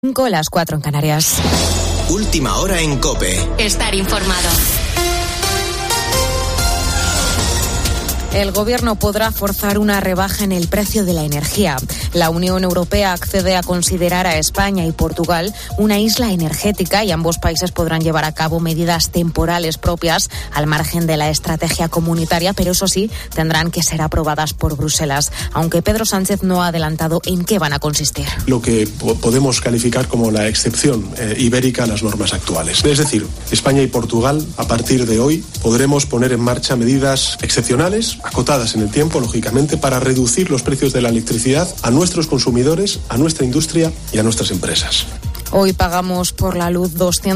Las 4 en Canarias. Última hora en COPE. Estar informado. El Gobierno podrá forzar una rebaja en el precio de la energía. La Unión Europea accede a considerar a España y Portugal una isla energética y ambos países podrán llevar a cabo medidas temporales propias al margen de la estrategia comunitaria, pero eso sí, tendrán que ser aprobadas por Bruselas, aunque Pedro Sánchez no ha adelantado en qué van a consistir. Lo que podemos calificar como la excepción ibérica a las normas actuales. Es decir, España y Portugal, a partir de hoy, podremos poner en marcha medidas excepcionales, acotadas en el tiempo, lógicamente, para reducir los precios de la electricidad a nuestros consumidores, a nuestra industria y a nuestras empresas. Hoy pagamos por la luz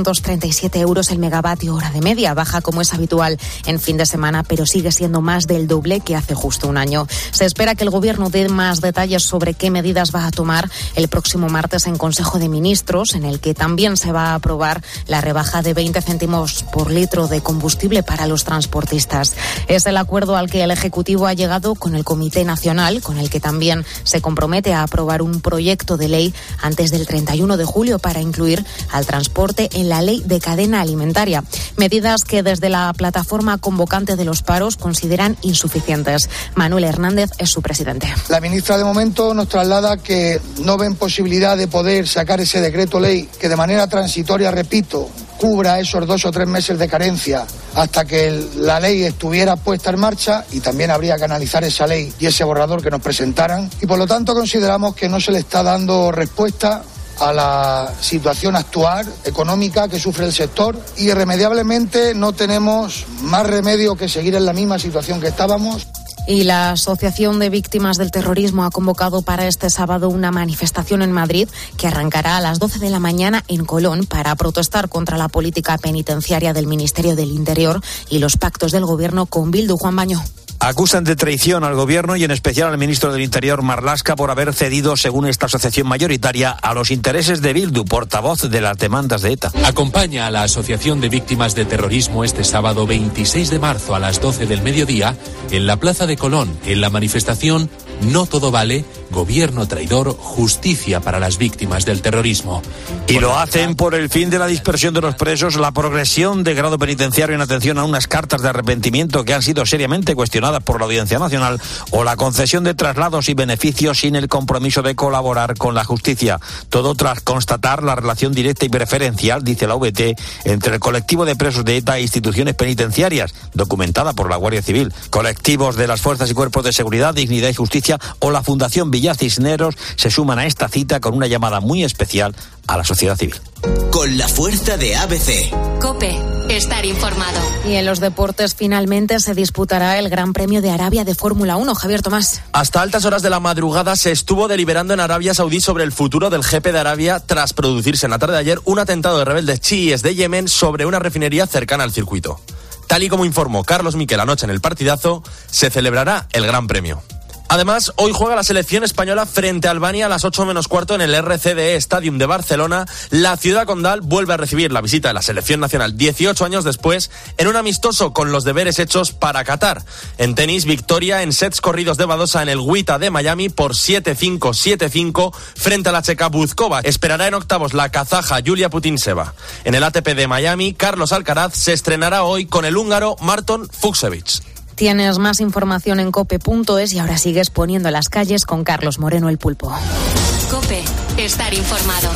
237 euros el megavatio hora de media, baja como es habitual en fin de semana, pero sigue siendo más del doble que hace justo un año. Se espera que el Gobierno dé más detalles sobre qué medidas va a tomar el próximo martes en Consejo de Ministros, en el que también se va a aprobar la rebaja de 20 céntimos por litro de combustible para los transportistas. Es el acuerdo al que el Ejecutivo ha llegado con el Comité Nacional, con el que también se compromete a aprobar un proyecto de ley antes del 31 de julio para incluir al transporte en la ley de cadena alimentaria. Medidas que desde la plataforma convocante de los paros consideran insuficientes. Manuel Hernández es su presidente. La ministra de momento nos traslada que no ven posibilidad de poder sacar ese decreto ley que de manera transitoria, repito, cubra esos 2 o 3 meses de carencia hasta que la ley estuviera puesta en marcha, y también habría que analizar esa ley y ese borrador que nos presentaran, y por lo tanto consideramos que no se le está dando respuesta a la situación actual económica que sufre el sector, y irremediablemente no tenemos más remedio que seguir en la misma situación que estábamos. Y la Asociación de Víctimas del Terrorismo ha convocado para este sábado una manifestación en Madrid que arrancará a las 12 de la mañana en Colón para protestar contra la política penitenciaria del Ministerio del Interior y los pactos del Gobierno con Bildu. Juan Baño. Acusan de traición al Gobierno y en especial al ministro del Interior, Marlaska, por haber cedido, según esta asociación mayoritaria, a los intereses de Bildu, portavoz de las demandas de ETA. Acompaña a la Asociación de Víctimas de Terrorismo este sábado 26 de marzo a las 12 del mediodía en la Plaza de Colón, en la manifestación No todo vale, Gobierno traidor, justicia para las víctimas del terrorismo. Y lo hacen por el fin de la dispersión de los presos, la progresión de grado penitenciario en atención a unas cartas de arrepentimiento que han sido seriamente cuestionadas por la Audiencia Nacional, o la concesión de traslados y beneficios sin el compromiso de colaborar con la justicia. Todo tras constatar la relación directa y preferencial, dice la VT, entre el colectivo de presos de ETA e instituciones penitenciarias, documentada por la Guardia Civil, colectivos de las fuerzas y cuerpos de seguridad, Dignidad y Justicia o la Fundación Villa Cisneros se suman a esta cita con una llamada muy especial a la sociedad civil. Con la fuerza de ABC. COPE. Estar informado. Y en los deportes finalmente se disputará el Gran Premio de Arabia de Fórmula 1. Javier Tomás. Hasta altas horas de la madrugada se estuvo deliberando en Arabia Saudí sobre el futuro del GP de Arabia tras producirse en la tarde de ayer un atentado de rebeldes chiíes de Yemen sobre una refinería cercana al circuito. Tal y como informó Carlos Miquel anoche en el partidazo, se celebrará el Gran Premio. Además, hoy juega la selección española frente a Albania a las 8:15 en el RCDE Stadium de Barcelona. La ciudad condal vuelve a recibir la visita de la selección nacional 18 años después en un amistoso con los deberes hechos para Qatar. En tenis, victoria en sets corridos de Badosa en el WTA de Miami por 7-5, 7-5 frente a la checa Buzkova. Esperará en octavos la kazaja Yulia Putintseva. En el ATP de Miami, Carlos Alcaraz se estrenará hoy con el húngaro Marton Fucsovics. Tienes más información en cope.es y ahora sigues poniendo las calles con Carlos Moreno el Pulpo. COPE. Estar informado.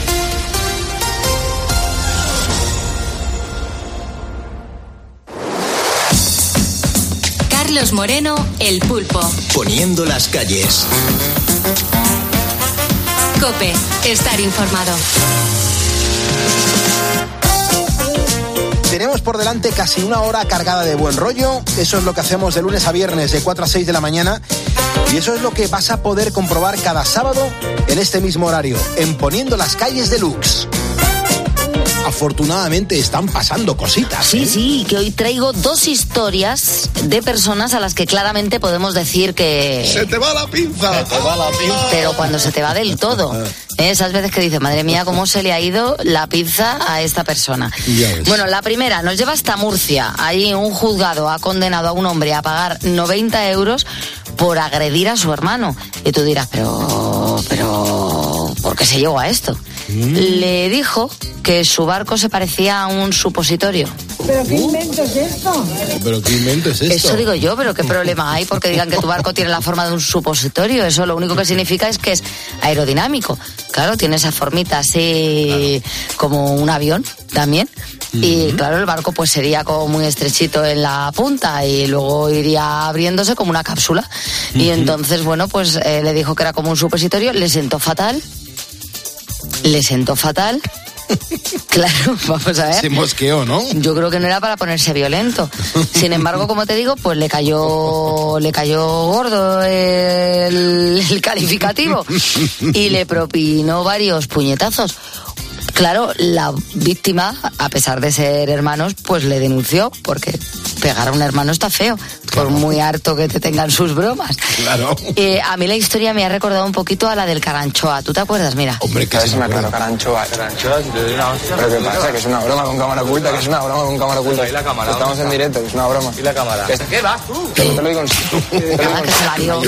Carlos Moreno el Pulpo. Poniendo las calles. COPE. Estar informado. Tenemos por delante casi una hora cargada de buen rollo. Eso es lo que hacemos de lunes a viernes de 4 a 6 de la mañana. Y eso es lo que vas a poder comprobar cada sábado en este mismo horario, en Poniendo las calles deluxe. Afortunadamente están pasando cositas. Sí, que hoy traigo 2 historias de personas a las que claramente podemos decir que... ¡Se te va la pinza! Se te va la pinza. Pero cuando se te va del todo. Esas veces que dices, madre mía, cómo se le ha ido la pinza a esta persona. Bueno, la primera nos lleva hasta Murcia. Allí un juzgado ha condenado a un hombre a pagar 90 euros por agredir a su hermano. Y tú dirás, pero ¿por qué se llegó a esto? le dijo que su barco se parecía a un supositorio. ¿Pero qué invento es esto? ¿Pero qué invento es esto? Eso digo yo, pero ¿qué problema hay porque digan que tu barco tiene la forma de un supositorio? Eso lo único que significa es que es aerodinámico. Claro, tiene esa formita así como un avión también. Y claro, el barco pues sería como muy estrechito en la punta y luego iría abriéndose como una cápsula. Y entonces, bueno, pues le dijo que era como un supositorio, le sentó fatal. Claro, vamos a ver. Se mosqueó, ¿no? Yo creo que no era para ponerse violento. Sin embargo, como te digo, pues le cayó gordo el calificativo y le propinó varios puñetazos. Claro, la víctima, a pesar de ser hermanos, pues le denunció, porque pegar a un hermano está feo, por muy harto que te tengan sus bromas. Claro. A mí la historia me ha recordado un poquito a la del Caranchoa. ¿Tú te acuerdas? Mira. Hombre, que es una claro, Caranchoa. Caranchoa, si te doy una hostia. ¿Pero qué pasa? Que es una broma con cámara oculta, que es una broma con cámara oculta. ¿Y la cámara? Estamos en directo, que es una broma. ¿Y la cámara? ¿Qué vas tú? Que te lo digo. Nada, que se la dio.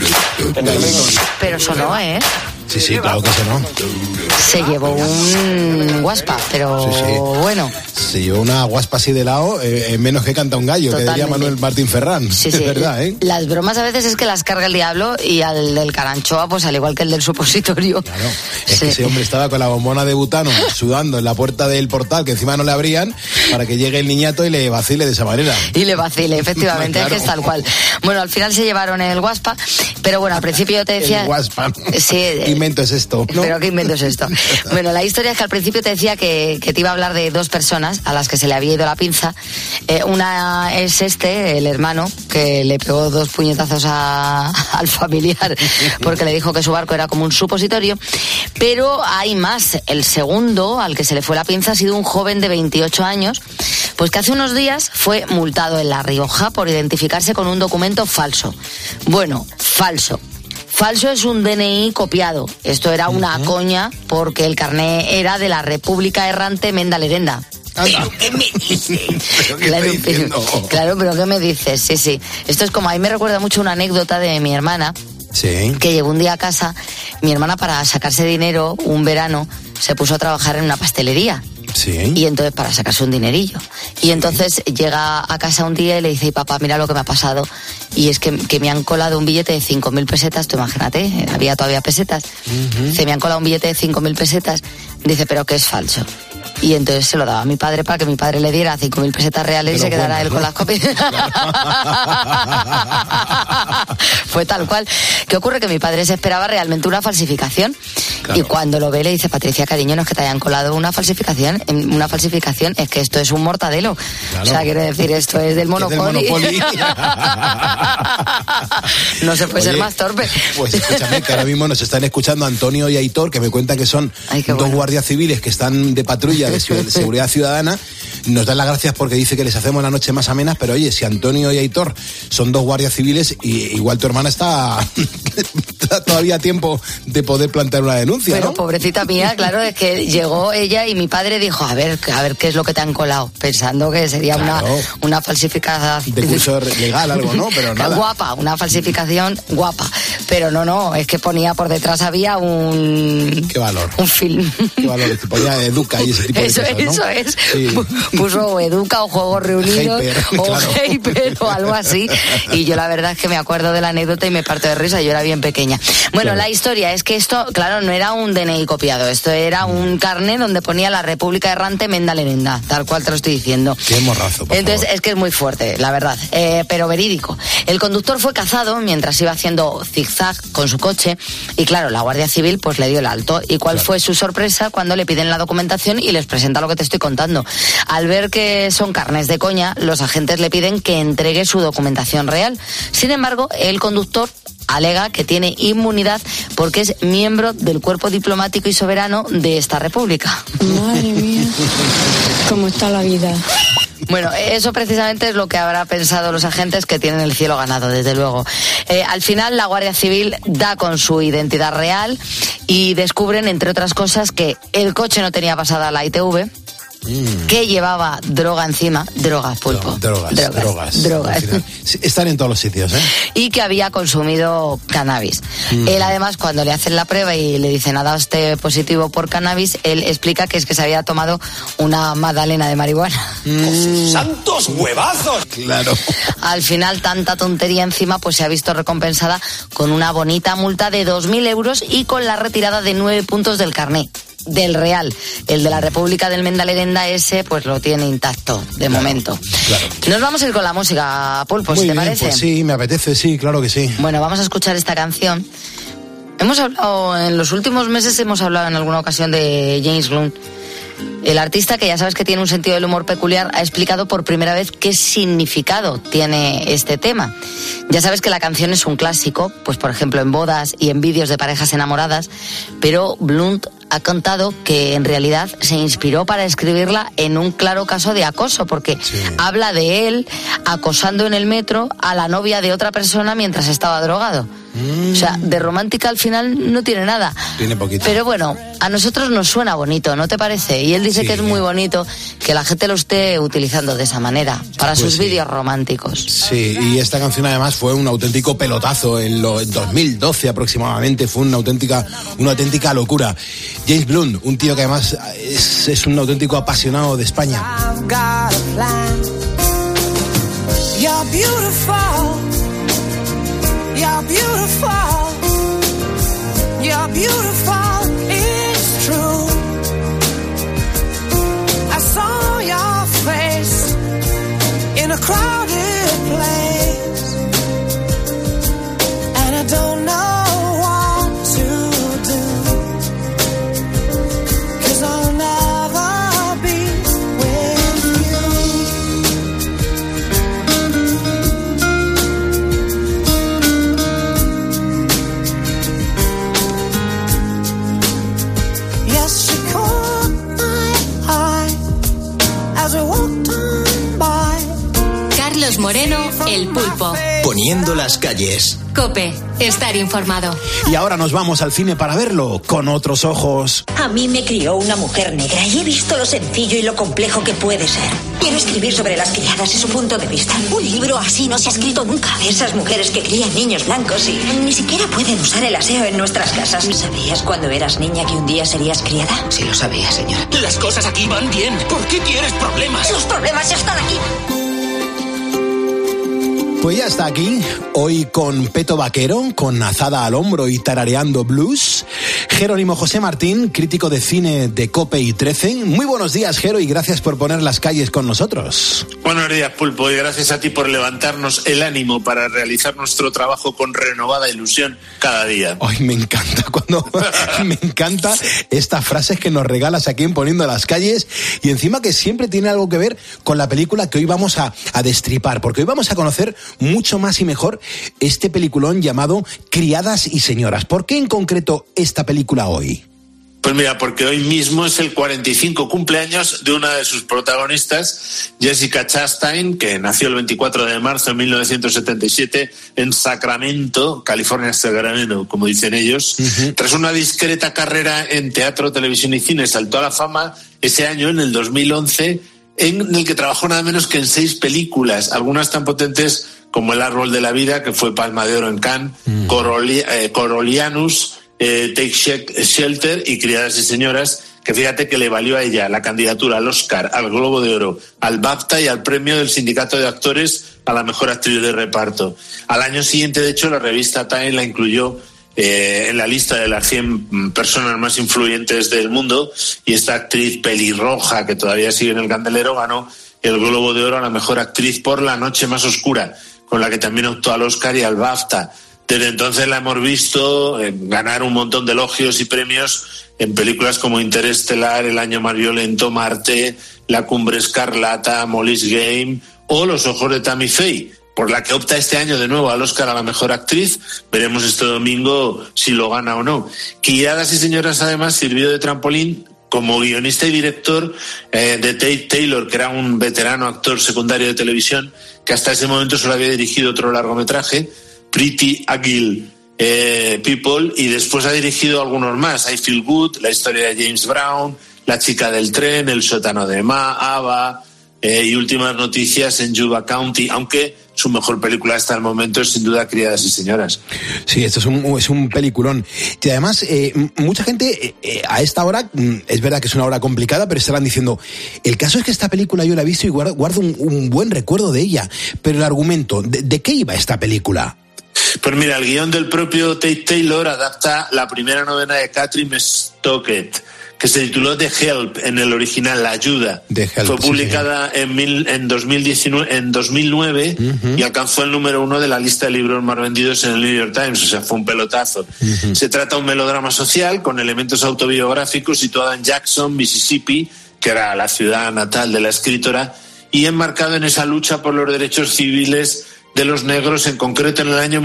Pero sonó, ¿eh? Sí, claro que sonó. Se llevó un guaspa, pero bueno. Se llevó una guaspa así de lado, menos que canta un gallo, Totalmente. Que diría Manuel Martín Ferrán. Sí. Es verdad, ¿eh? Las bromas a veces es que las carga el diablo y al del Caranchoa, pues al igual que el del supositorio. Claro, es que ese hombre estaba con la bombona de butano sudando en la puerta del portal, que encima no le abrían, para que llegue el niñato y le vacile de esa manera. Y le vacile, efectivamente, claro. Es que es tal cual. Bueno, al final se llevaron el guaspa, pero bueno, al principio yo te decía... El guaspa. Sí. ¿Qué invento es esto? ¿No? Pero ¿qué invento es esto? Bueno, la historia es que al principio te decía que te iba a hablar de dos personas a las que se le había ido la pinza. Una es el hermano, que le pegó 2 puñetazos al familiar porque le dijo que su barco era como un supositorio. Pero hay más. El segundo, al que se le fue la pinza, ha sido un joven de 28 años, pues que hace unos días fue multado en La Rioja por identificarse con un documento falso. Bueno, falso. Falso es un DNI copiado. Esto era una coña porque el carné era de la República Errante Menda Lerenda. ¿Pero qué me dices? Claro, pero ¿qué me dices? Sí. Esto es como, a mí me recuerda mucho una anécdota de mi hermana. Sí. Que llegó un día a casa, mi hermana, para sacarse dinero, un verano, se puso a trabajar en una pastelería. Sí. Y entonces, para sacarse un dinerillo. Y entonces llega a casa un día y le dice, papá, mira lo que me ha pasado. Y es que me han colado un billete de 5.000 pesetas, tú imagínate, había todavía pesetas. Dice, me han colado un billete de 5.000 pesetas. Dice, pero que es falso. Y entonces se lo daba a mi padre para que mi padre le diera 5.000 pesetas reales y se quedara él con las copias. Fue tal cual. ¿Qué ocurre? Que mi padre se esperaba realmente una falsificación. Claro. Y cuando lo ve le dice, Patricia, cariño, no es que te hayan colado una falsificación, es que esto es un mortadelo. Claro. O sea, quiero decir, esto es del Monopoly. No se puede ser más torpe. Pues escúchame, que ahora mismo nos están escuchando Antonio y Aitor, que me cuentan que son dos guardias civiles que están de patrulla de seguridad ciudadana. Nos dan las gracias porque dice que les hacemos la noche más amenas, pero oye, si Antonio y Aitor son dos guardias civiles, y igual tu hermana está todavía a tiempo de poder plantear una denuncia, pero ¿no? Pobrecita mía, claro, es que llegó ella y mi padre dijo, a ver qué es lo que te han colado, pensando que sería una falsificación de curso legal, algo, ¿no? Pero nada. Guapa, una falsificación guapa, pero no, es que ponía por detrás, había un... ¿Qué valor? Un film. ¿Qué valor? Que ponía Educa y ese tipo de cosas, ¿no? Eso es. Sí. Puso Educa o Juegos Reunidos Hyper o algo así. Y yo la verdad es que me acuerdo de la anécdota y me parto de risa, yo era bien pequeña. Bueno, claro. La historia es que esto, claro, no era un DNI copiado, esto era un carnet donde ponía la República Errante Menda Lerenda, tal cual te lo estoy diciendo. Qué morrazo, por Entonces favor. Es que es muy fuerte, la verdad, pero verídico. El conductor fue cazado mientras iba haciendo zigzag con su coche y claro, la Guardia Civil pues le dio el alto. ¿Y cuál fue su sorpresa cuando le piden la documentación y les presenta lo que te estoy contando? Al ver que son carnes de coña, los agentes le piden que entregue su documentación real. Sin embargo, el conductor alega que tiene inmunidad porque es miembro del cuerpo diplomático y soberano de esta república. Madre mía, ¿cómo está la vida? Bueno, eso precisamente es lo que habrá pensado los agentes, que tienen el cielo ganado, desde luego. Al final, la Guardia Civil da con su identidad real y descubren, entre otras cosas, que el coche no tenía pasada la ITV. que llevaba droga encima, drogas, Pulpo. Drogas. Están en todos los sitios, ¿eh? Y que había consumido cannabis. Él, además, cuando le hacen la prueba y le dicen, ha dado usted positivo por cannabis, él explica que es que se había tomado una magdalena de marihuana. ¡Santos huevazos! Claro. Al final, tanta tontería encima, pues se ha visto recompensada con una bonita multa de 2.000 euros y con la retirada de 9 puntos del carné. Del Real. El de la República del Mendalerenda, ese pues lo tiene intacto de momento. Claro. Nos vamos a ir con la música, Pulpo, si te parece. Pues sí, me apetece, sí, claro que sí. Bueno, vamos a escuchar esta canción. Hemos hablado, en los últimos meses hemos hablado en alguna ocasión de James Blunt. El artista, que ya sabes que tiene un sentido del humor peculiar, ha explicado por primera vez qué significado tiene este tema. Ya sabes que la canción es un clásico, pues por ejemplo en bodas y en vídeos de parejas enamoradas, pero Blunt ha contado que en realidad se inspiró para escribirla en un claro caso de acoso, porque habla de él acosando en el metro a la novia de otra persona mientras estaba drogado. O sea, de romántica al final no tiene nada. Tiene poquito. Pero bueno, a nosotros nos suena bonito, ¿no te parece? Y él dice que es muy bonito que la gente lo esté utilizando de esa manera para sus vídeos románticos. Sí, y esta canción además fue un auténtico pelotazo en 2012 aproximadamente, fue una auténtica locura. James Blunt, un tío que además es un auténtico apasionado de España. You're beautiful. You're beautiful, you're beautiful, it's true. I saw your face in a crowded place, and I don't know what to do, 'cause I'll never be with you. Carlos Moreno, El Pulpo. Poniendo las calles. COPE, estar informado. Y ahora nos vamos al cine para verlo con otros ojos. A mí me crió una mujer negra y he visto lo sencillo y lo complejo que puede ser. Quiero escribir sobre las criadas y su punto de vista. Un libro así no se ha escrito nunca. Esas mujeres que crían niños blancos y ni siquiera pueden usar el aseo en nuestras casas. ¿Sabías cuando eras niña que un día serías criada? Sí lo sabía, señora. Las cosas aquí van bien. ¿Por qué quieres problemas? Los problemas ya están aquí. Pues ya está aquí, hoy con Peto Vaquero, con azada al hombro y tarareando blues, Jerónimo José Martín, crítico de cine de COPE y 13. Muy buenos días, Jero, y gracias por poner las calles con nosotros. Buenos días, Pulpo, y gracias a ti por levantarnos el ánimo para realizar nuestro trabajo con renovada ilusión cada día. Ay, me encanta estas frases que nos regalas aquí en Poniendo las Calles, y encima que siempre tiene algo que ver con la película que hoy vamos a destripar, porque hoy vamos a conocer mucho más y mejor este peliculón llamado Criadas y Señoras. ¿Por qué en concreto esta película hoy? Pues mira, porque hoy mismo es el 45 cumpleaños de una de sus protagonistas, Jessica Chastain, que nació el 24 de marzo de 1977 en Sacramento, California, Sacramento, como dicen ellos. Tras una discreta carrera en teatro, televisión y cine, saltó a la fama ese año, en el 2011, en el que trabajó nada menos que en 6 películas, algunas tan potentes como El árbol de la vida, que fue Palma de Oro en Cannes, Coriolanus, Take Shelter y Criadas y Señoras, que fíjate que le valió a ella la candidatura al Oscar, al Globo de Oro, al BAFTA y al premio del Sindicato de Actores a la mejor actriz de reparto. Al año siguiente, de hecho, la revista Time la incluyó en la lista de las 100 personas más influyentes del mundo, y esta actriz pelirroja, que todavía sigue en el candelero, ganó el Globo de Oro a la mejor actriz por La noche más oscura, con la que también optó al Oscar y al BAFTA. Desde entonces la hemos visto ganar un montón de elogios y premios en películas como Interestelar, El año más violento, Marte, La cumbre escarlata, Molly's Game o Los ojos de Tammy Faye, por la que opta este año de nuevo al Oscar a la mejor actriz. Veremos este domingo si lo gana o no. Criadas y Señoras además sirvió de trampolín como guionista y director de Tate Taylor, que era un veterano actor secundario de televisión que hasta ese momento solo había dirigido otro largometraje, Pretty Ugly People, y después ha dirigido algunos más: I Feel Good, La historia de James Brown, La chica del tren, El sótano de Ava, y últimas noticias en Yuba County, aunque su mejor película hasta el momento es sin duda Criadas y Señoras. Sí, esto es un peliculón. Y además, mucha gente a esta hora, es verdad que es una hora complicada, pero estarán diciendo, el caso es que esta película yo la he visto y guardo un buen recuerdo de ella, pero el argumento, ¿de qué iba esta película? Pues mira, el guión del propio Tate Taylor adapta la primera novela de Catherine Stockett, que se tituló The Help en el original, La Ayuda. Fue publicada en 2009 y alcanzó el número 1 de la lista de libros más vendidos en el New York Times, o sea, fue un pelotazo. Se trata de un melodrama social con elementos autobiográficos situado en Jackson, Mississippi, que era la ciudad natal de la escritora, y enmarcado en esa lucha por los derechos civiles de los negros, en concreto en el año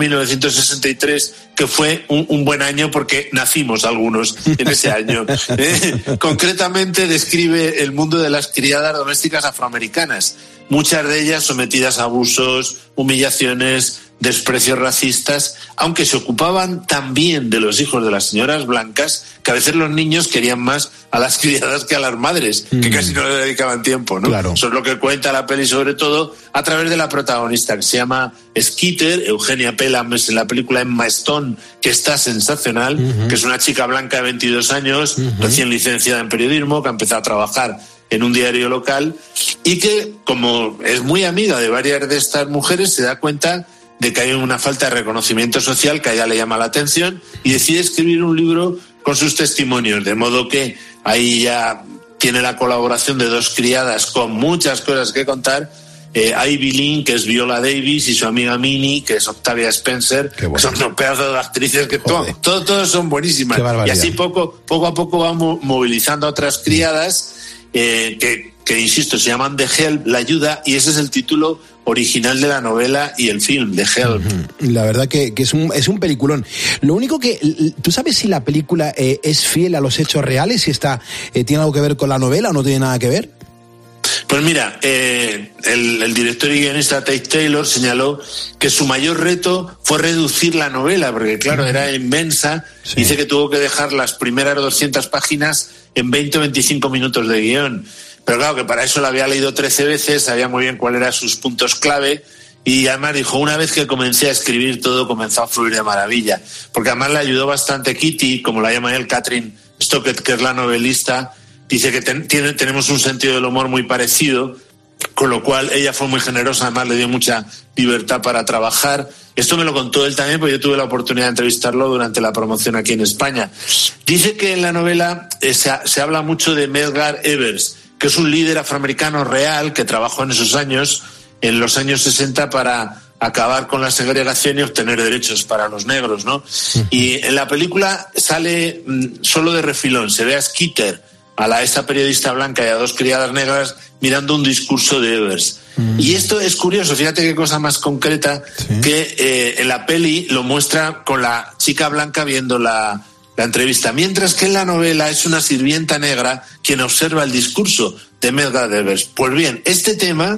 1963, que fue un buen año porque nacimos algunos en ese año. Concretamente describe el mundo de las criadas domésticas afroamericanas, muchas de ellas sometidas a abusos, humillaciones, desprecios racistas, aunque se ocupaban también de los hijos de las señoras blancas, que a veces los niños querían más a las criadas que a las madres, que casi no le dedicaban tiempo, ¿no? Claro. Eso es lo que cuenta la peli, sobre todo a través de la protagonista, que se llama Skeeter, Eugenia Pelham, en la película Emma Stone, que está sensacional, que es una chica blanca de 22 años, recién licenciada en periodismo, que ha empezado a trabajar en un diario local, y que, como es muy amiga de varias de estas mujeres, se da cuenta de que hay una falta de reconocimiento social que a ella le llama la atención, y decide escribir un libro con sus testimonios, de modo que ahí ya tiene la colaboración de dos criadas con muchas cosas que contar, Ivy Lynn, que es Viola Davis, y su amiga Minnie, que es Octavia Spencer, que son unos pedazos de actrices que todos son buenísimas. Y así poco a poco va movilizando a otras criadas que insisto, se llaman The Help, La Ayuda, y ese es el título original de la novela y el film, The Help. La verdad que es un peliculón. Lo único que, ¿tú sabes si la película es fiel a los hechos reales? Si tiene algo que ver con la novela o no tiene nada que ver. Pues mira, el director y guionista Tate Taylor señaló que su mayor reto fue reducir la novela, porque claro, era inmensa. Dice que tuvo que dejar las primeras 200 páginas en 20 o 25 minutos de guión. Pero claro, que para eso la había leído 13 veces, sabía muy bien cuáles eran sus puntos clave, y además dijo, una vez que comencé a escribir, todo comenzó a fluir de maravilla. Porque además le ayudó bastante Kitty, como la llama él, Catherine Stockett, que es la novelista. Dice que tenemos un sentido del humor muy parecido, con lo cual ella fue muy generosa, además le dio mucha libertad para trabajar. Esto me lo contó él también, porque yo tuve la oportunidad de entrevistarlo durante la promoción aquí en España. Dice que en la novela se habla mucho de Medgar Evers, que es un líder afroamericano real que trabajó en esos años, en los años 60, para acabar con la segregación y obtener derechos para los negros, ¿no? Y en la película sale solo de refilón, se ve a Skeeter, a esta periodista blanca y a dos criadas negras mirando un discurso de Evers. Y esto es curioso, fíjate qué cosa más concreta, que en la peli lo muestra con la chica blanca viendo la entrevista, mientras que en la novela es una sirvienta negra quien observa el discurso de Medgar Evers. Pues bien, este tema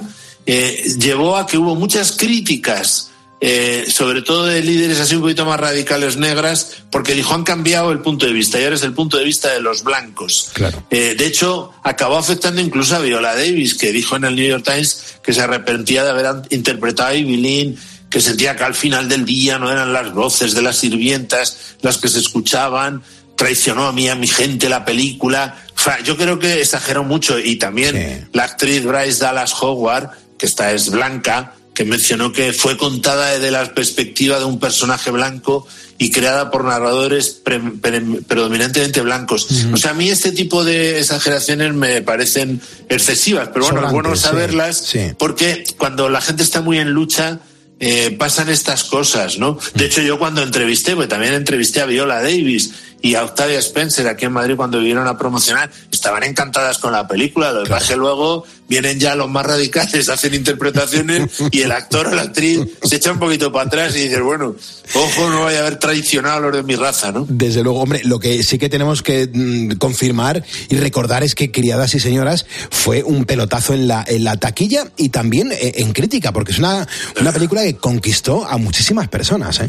llevó a que hubo muchas críticas, sobre todo de líderes así un poquito más radicales negras, porque dijo, han cambiado el punto de vista y ahora es el punto de vista de los blancos. Claro. De hecho, acabó afectando incluso a Viola Davis, que dijo en el New York Times que se arrepentía de haber interpretado a Ivy Lynn, que sentía que al final del día no eran las voces de las sirvientas las que se escuchaban, traicionó a mi gente la película. O sea, yo creo que exageró mucho, y también la actriz Bryce Dallas Howard, que esta es blanca, que mencionó que fue contada desde la perspectiva de un personaje blanco y creada por narradores predominantemente blancos. O sea, a mí este tipo de exageraciones me parecen excesivas, pero bueno, es bueno saberlas, porque cuando la gente está muy en lucha, pasan estas cosas, ¿no? De hecho, yo cuando entrevisté, pues también entrevisté a Viola Davis y a Octavia Spencer aquí en Madrid cuando vinieron a promocionar, estaban encantadas con la película. Lo que pasa es que luego vienen ya los más radicales, hacen interpretaciones y el actor o la actriz se echa un poquito para atrás y dice, bueno, ojo, no vaya a haber traicionado a los de mi raza, ¿no? Desde luego, hombre, lo que sí que tenemos que confirmar y recordar es que Criadas y Señoras fue un pelotazo en la taquilla y también en crítica, porque es una película que conquistó a muchísimas personas, ¿eh?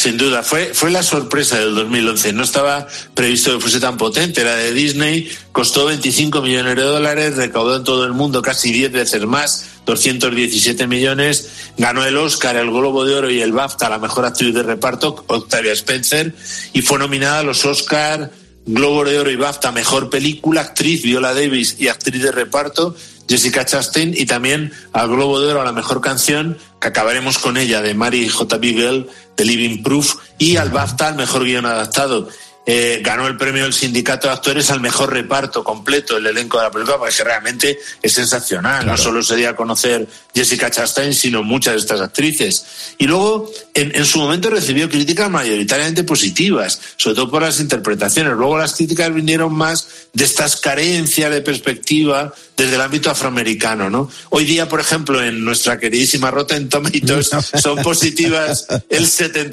Sin duda, fue la sorpresa del 2011. No estaba previsto que fuese tan potente. Era de Disney, costó $25 millones, recaudó en todo el mundo casi 10 veces más, 217 millones. Ganó el Oscar, el Globo de Oro y el BAFTA a la mejor actriz de reparto, Octavia Spencer, y fue nominada a los Oscar, Globo de Oro y BAFTA mejor película, actriz Viola Davis y actriz de reparto Jessica Chastain, y también al Globo de Oro a la mejor canción, que acabaremos con ella, de Mary J. Beagle, de Living Proof, y al BAFTA al mejor guion adaptado. Ganó el premio del Sindicato de Actores al mejor reparto completo, el elenco de la película, porque realmente es sensacional. Claro. No solo sería conocer Jessica Chastain, sino muchas de estas actrices. Y luego, en su momento recibió críticas mayoritariamente positivas, sobre todo por las interpretaciones. Luego las críticas vinieron más de estas carencias de perspectiva desde el ámbito afroamericano, ¿no? Hoy día, por ejemplo, en nuestra queridísima Rotten Tomatoes son positivas el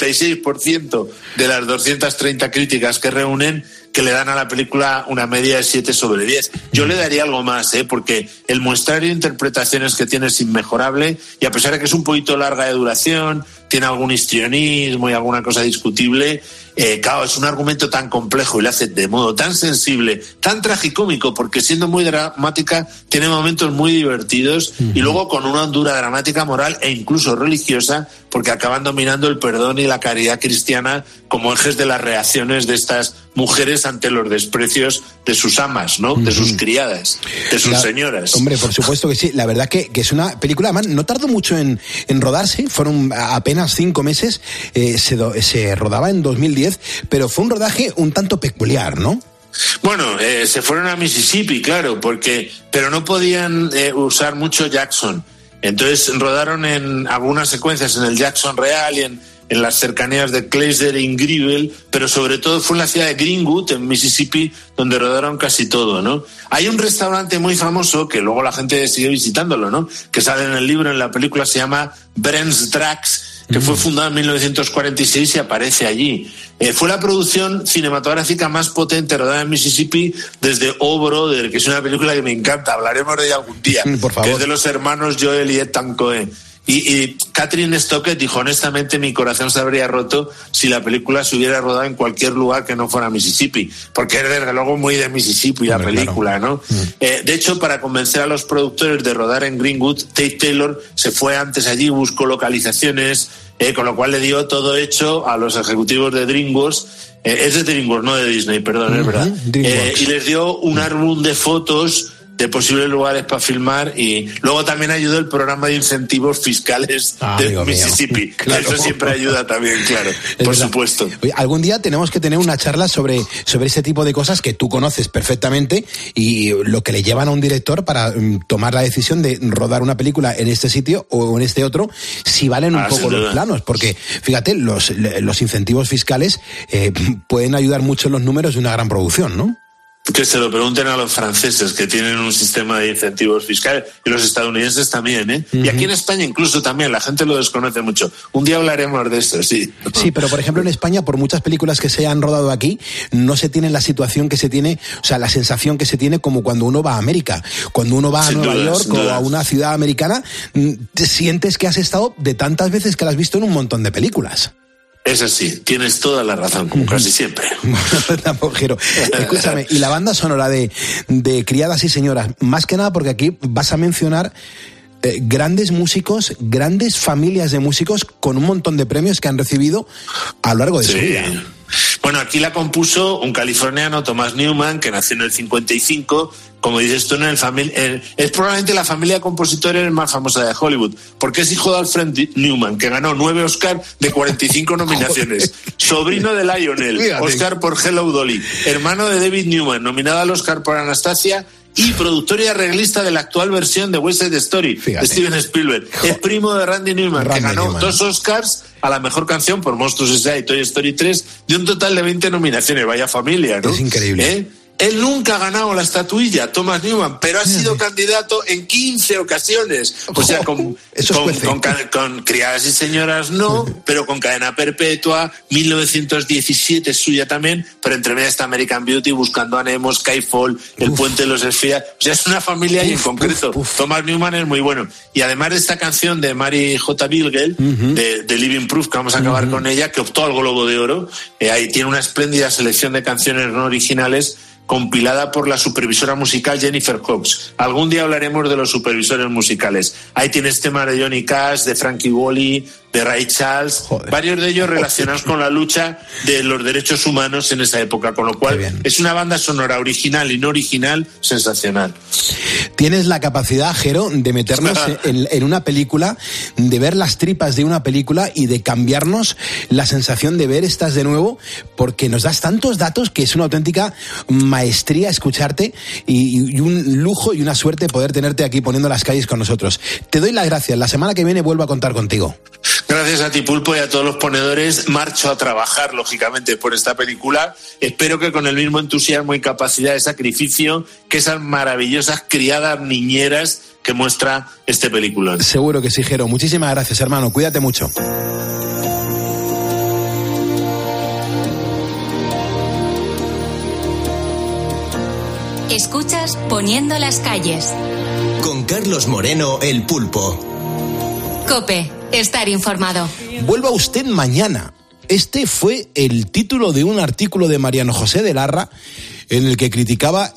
76% de las 230 críticas que reúnen, que le dan a la película una media de 7 sobre 10. Yo le daría algo más, porque el muestrario de interpretaciones que tiene es inmejorable, y a pesar de que es un poquito larga de duración, tiene algún histrionismo y alguna cosa discutible, claro, es un argumento tan complejo y lo hace de modo tan sensible, tan tragicómico, porque siendo muy dramática tiene momentos muy divertidos, y luego con una hondura dramática, moral e incluso religiosa, porque acaban dominando el perdón y la caridad cristiana como ejes de las reacciones de estas mujeres ante los desprecios de sus amas, ¿no? De sus criadas, de sus señoras. Hombre, por supuesto que sí. La verdad que es una película, además, no tardó mucho en rodarse, fueron apenas 5 meses, se rodaba en 2010, pero fue un rodaje un tanto peculiar, ¿no? Bueno, se fueron a Mississippi, claro, pero no podían usar mucho Jackson. Entonces rodaron en algunas secuencias en el Jackson Real y en las cercanías de Clayster y Greenville, pero sobre todo fue en la ciudad de Greenwood, en Mississippi, donde rodaron casi todo, ¿no? Hay un restaurante muy famoso, que luego la gente sigue visitándolo, ¿no? Que sale en el libro, en la película, se llama Brent's Drags, que fue fundado en 1946 y aparece allí. Fue la producción cinematográfica más potente rodada en Mississippi desde Oh Brother, que es una película que me encanta, hablaremos de ella algún día, por favor. Que es de los hermanos Joel y Ethan Coen. Y Catherine Stockett dijo, honestamente, mi corazón se habría roto si la película se hubiera rodado en cualquier lugar que no fuera Mississippi, porque es desde luego muy de Mississippi la película, ¿no? De hecho, para convencer a los productores de rodar en Greenwood, Tate Taylor se fue antes allí, buscó localizaciones, con lo cual le dio todo hecho a los ejecutivos de DreamWorks. Es de DreamWorks, no de Disney, perdón, es verdad. Y les dio un álbum de fotos de posibles lugares para filmar, y luego también ayudó el programa de incentivos fiscales de Mississippi. Claro. Eso siempre ayuda también, claro, por supuesto. Oye, algún día tenemos que tener una charla sobre ese tipo de cosas que tú conoces perfectamente, y lo que le llevan a un director para tomar la decisión de rodar una película en este sitio o en este otro, si valen un poco los planos, porque fíjate, los incentivos fiscales pueden ayudar mucho en los números de una gran producción, ¿no? Que se lo pregunten a los franceses, que tienen un sistema de incentivos fiscales, y los estadounidenses también, Y aquí en España incluso también, la gente lo desconoce mucho. Un día hablaremos de eso, sí. Sí, pero por ejemplo en España, por muchas películas que se han rodado aquí, no se tiene la situación que se tiene, o sea, la sensación que se tiene como cuando uno va a América. Cuando uno va a Nueva York o a una ciudad americana, te sientes que has estado de tantas veces que la has visto en un montón de películas. Es así, tienes toda la razón, como casi siempre. Tampoco quiero. Escúchame, y la banda sonora de Criadas y Señoras, más que nada porque aquí vas a mencionar grandes músicos, grandes familias de músicos con un montón de premios que han recibido a lo largo de su vida. Bueno, aquí la compuso un californiano, Thomas Newman, que nació en el 55. Como dices tú, es probablemente la familia de compositores más famosa de Hollywood, porque es hijo de Alfred Newman, que ganó 9 Oscar de 45 nominaciones. Sobrino de Lionel, Oscar por Hello Dolly. Hermano de David Newman, nominado al Oscar por Anastasia. Y productor y arreglista de la actual versión de West Side Story, de Steven Spielberg. Es primo de Randy Newman, que ganó 2 Oscars a la mejor canción por Monstruos S.A. y Toy Story 3, de un total de 20 nominaciones. Vaya familia, ¿no? Es increíble. Él nunca ha ganado la estatuilla, Thomas Newman, pero ha sido candidato en 15 ocasiones. O sea, con Criadas y Señoras no, pero con Cadena Perpetua, 1917 es suya también, pero entre medias está American Beauty, Buscando a Nemo, Skyfall, El Puente de los Espías. O sea, es una familia y en concreto Thomas Newman es muy bueno. Y además de esta canción de Mary J. Bilgel, de Living Proof, que vamos a acabar con ella, que optó al Globo de Oro, ahí tiene una espléndida selección de canciones no originales compilada por la supervisora musical Jennifer Hawkes. Algún día hablaremos de los supervisores musicales. Ahí tienes temas de Johnny Cash, de Frankie Valli, de Ray Charles, varios de ellos relacionados con la lucha de los derechos humanos en esa época, con lo cual es una banda sonora original y no original sensacional. Tienes la capacidad, Jero, de meternos en una película, de ver las tripas de una película y de cambiarnos la sensación de ver estas de nuevo, porque nos das tantos datos que es una auténtica maestría escucharte y un lujo y una suerte poder tenerte aquí poniendo las calles con nosotros. Te doy las gracias. La semana que viene vuelvo a contar contigo. Gracias a ti, Pulpo, y a todos los ponedores. Marcho a trabajar, lógicamente, por esta película. Espero que con el mismo entusiasmo y capacidad de sacrificio que esas maravillosas criadas niñeras que muestra este peliculón. Seguro que sí, Jero. Muchísimas gracias, hermano. Cuídate mucho. Escuchas Poniendo las calles. Con Carlos Moreno, el Pulpo. COPE. Estar informado. Vuelva usted mañana. Este fue el título de un artículo de Mariano José de Larra en el que criticaba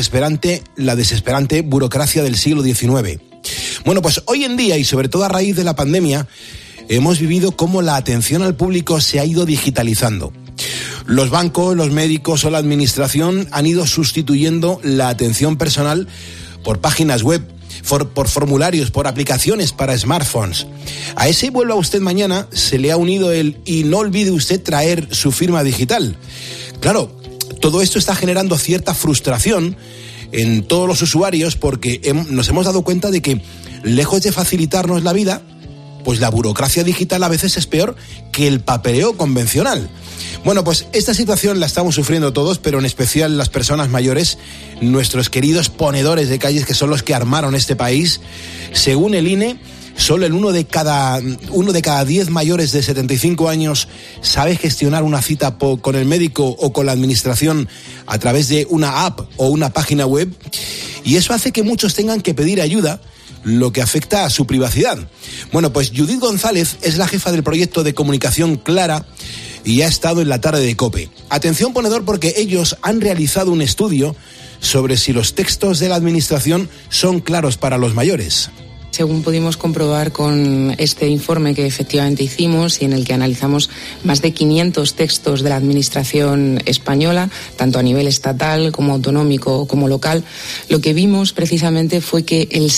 la desesperante burocracia del siglo XIX. Bueno, pues hoy en día, y sobre todo a raíz de la pandemia, hemos vivido cómo la atención al público se ha ido digitalizando. Los bancos, los médicos o la administración han ido sustituyendo la atención personal por páginas web, por formularios, por aplicaciones para smartphones. A ese Vuelva usted mañana se le ha unido el y no olvide usted traer su firma digital. Claro, todo esto está generando cierta frustración en todos los usuarios porque nos hemos dado cuenta de que, lejos de facilitarnos la vida, pues la burocracia digital a veces es peor que el papeleo convencional. Bueno, pues esta situación la estamos sufriendo todos, pero en especial las personas mayores, nuestros queridos ponedores de calles, que son los que armaron este país. Según el INE, solo el uno de cada 10 mayores de 75 años sabe gestionar una cita con el médico o con la administración a través de una app o una página web, y eso hace que muchos tengan que pedir ayuda, lo que afecta a su privacidad. Bueno, pues Judith González es la jefa del proyecto de comunicación Clara y ha estado en la tarde de COPE. Atención, ponedor, porque ellos han realizado un estudio sobre si los textos de la administración son claros para los mayores. Según pudimos comprobar con este informe que efectivamente hicimos y en el que analizamos más de 500 textos de la administración española, tanto a nivel estatal como autonómico como local, lo que vimos precisamente fue que el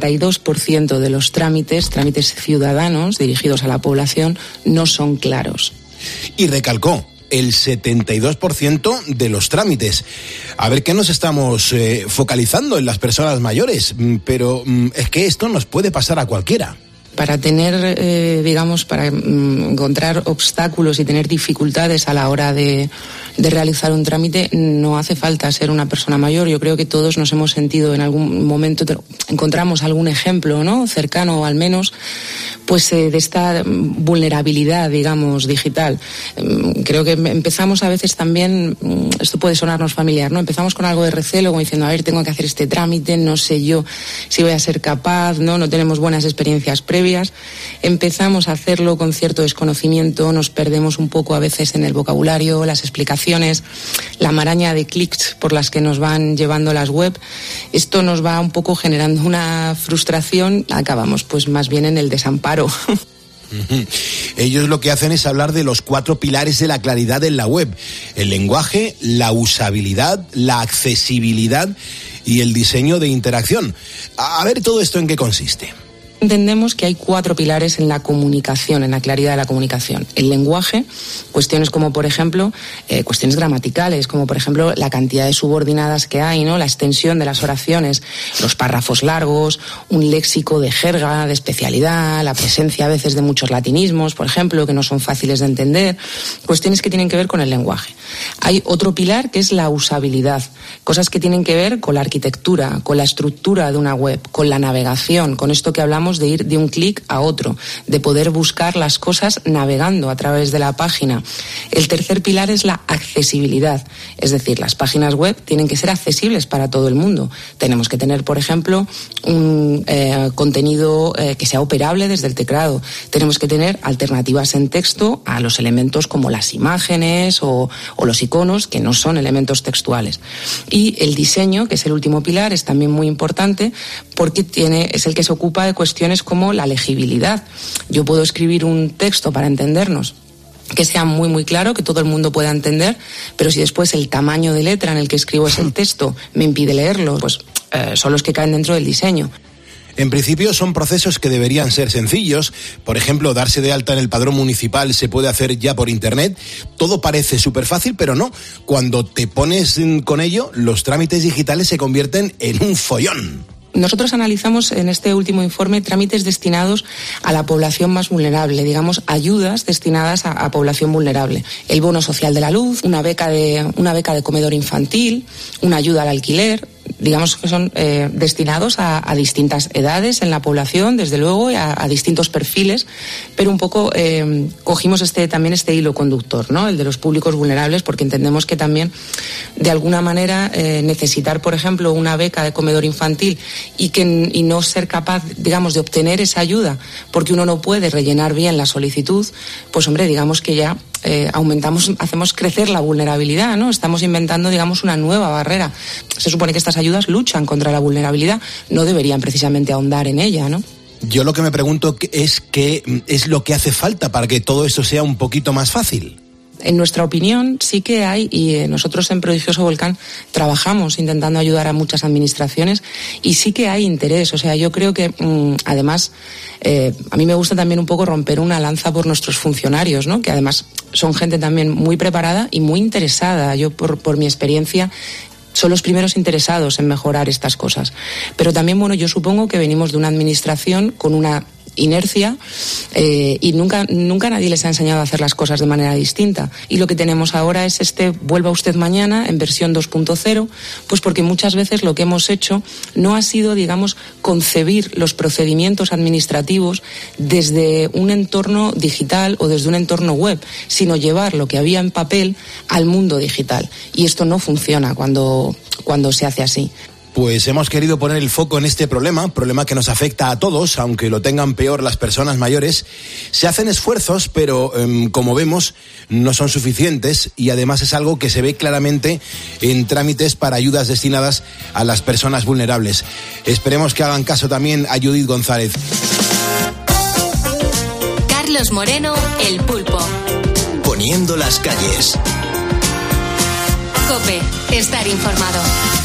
72% de los trámites ciudadanos dirigidos a la población no son claros. Y recalcó, el 72% de los trámites. A ver, ¿qué nos estamos focalizando en las personas mayores? Pero es que esto nos puede pasar a cualquiera. Para tener, para encontrar obstáculos y tener dificultades a la hora de realizar un trámite, no hace falta ser una persona mayor. Yo creo que todos nos hemos sentido en algún momento, encontramos algún ejemplo, ¿no?, cercano al menos, pues de esta vulnerabilidad, digital. Creo que empezamos a veces también, esto puede sonarnos familiar, ¿no? Empezamos con algo de recelo, como diciendo, a ver, tengo que hacer este trámite, no sé yo si voy a ser capaz, no tenemos buenas experiencias previas. Empezamos a hacerlo con cierto desconocimiento, nos perdemos un poco a veces en el vocabulario, las explicaciones, la maraña de clics por las que nos van llevando las web. Esto nos va un poco generando una frustración, acabamos pues más bien en el desamparo. Ellos lo que hacen es hablar de los 4 pilares de la claridad en la web: el lenguaje, la usabilidad, la accesibilidad y el diseño de interacción. A ver, ¿todo esto en qué consiste? Entendemos que hay 4 pilares en la comunicación, en la claridad de la comunicación. El lenguaje, cuestiones como, por ejemplo, cuestiones gramaticales, como, por ejemplo, la cantidad de subordinadas que hay, ¿no? La extensión de las oraciones, los párrafos largos, un léxico de jerga, de especialidad, la presencia a veces de muchos latinismos, por ejemplo, que no son fáciles de entender, cuestiones que tienen que ver con el lenguaje. Hay otro pilar que es la usabilidad, cosas que tienen que ver con la arquitectura, con la estructura de una web, con la navegación, con esto que hablamos de ir de un clic a otro, de poder buscar las cosas navegando a través de la página. El tercer pilar es la accesibilidad, es decir, las páginas web tienen que ser accesibles para todo el mundo. Tenemos que tener, por ejemplo, un contenido que sea operable desde el teclado. Tenemos que tener alternativas en texto a los elementos como las imágenes o los iconos, que no son elementos textuales. Y el diseño, que es el último pilar, es también muy importante porque es el que se ocupa de cuestiones como la legibilidad. Yo puedo escribir un texto para entendernos que sea muy muy claro, que todo el mundo pueda entender, pero si después el tamaño de letra en el que escribo ese texto me impide leerlo, pues son los que caen dentro del diseño. En principio son procesos que deberían ser sencillos. Por ejemplo, darse de alta en el padrón municipal se puede hacer ya por internet. Todo parece súper fácil, pero no. Cuando te pones con ello, los trámites digitales se convierten en un follón. Nosotros analizamos en este último informe trámites destinados a la población más vulnerable, digamos, ayudas destinadas a población vulnerable. El bono social de la luz, una beca de comedor infantil, una ayuda al alquiler. Digamos que son destinados a distintas edades en la población, desde luego, y a distintos perfiles, pero un poco cogimos también este hilo conductor, ¿no? El de los públicos vulnerables, porque entendemos que también, de alguna manera, necesitar, por ejemplo, una beca de comedor infantil y no ser capaz, digamos, de obtener esa ayuda, porque uno no puede rellenar bien la solicitud, pues hombre, digamos que ya hacemos crecer la vulnerabilidad, ¿no? Estamos inventando, digamos, una nueva barrera. Se supone que estas ayudas luchan contra la vulnerabilidad, no deberían precisamente ahondar en ella, ¿no? Yo lo que me pregunto es qué es lo que hace falta para que todo esto sea un poquito más fácil. En nuestra opinión sí que hay, y nosotros en Prodigioso Volcán trabajamos intentando ayudar a muchas administraciones y sí que hay interés. O sea, yo creo que además a mí me gusta también un poco romper una lanza por nuestros funcionarios, ¿no? Que además son gente también muy preparada y muy interesada. Yo por mi experiencia son los primeros interesados en mejorar estas cosas. Pero también, bueno, yo supongo que venimos de una administración con una inercia y nunca nadie les ha enseñado a hacer las cosas de manera distinta, y lo que tenemos ahora es vuelva usted mañana en versión 2.0, pues porque muchas veces lo que hemos hecho no ha sido, digamos, concebir los procedimientos administrativos desde un entorno digital o desde un entorno web, sino llevar lo que había en papel al mundo digital, y esto no funciona cuando se hace así. Pues hemos querido poner el foco en este problema que nos afecta a todos, aunque lo tengan peor las personas mayores. Se hacen esfuerzos, pero como vemos, no son suficientes, y además es algo que se ve claramente en trámites para ayudas destinadas a las personas vulnerables. Esperemos que hagan caso también a Judith González. Carlos Moreno, El Pulpo. Poniendo las calles. COPE, estar informado.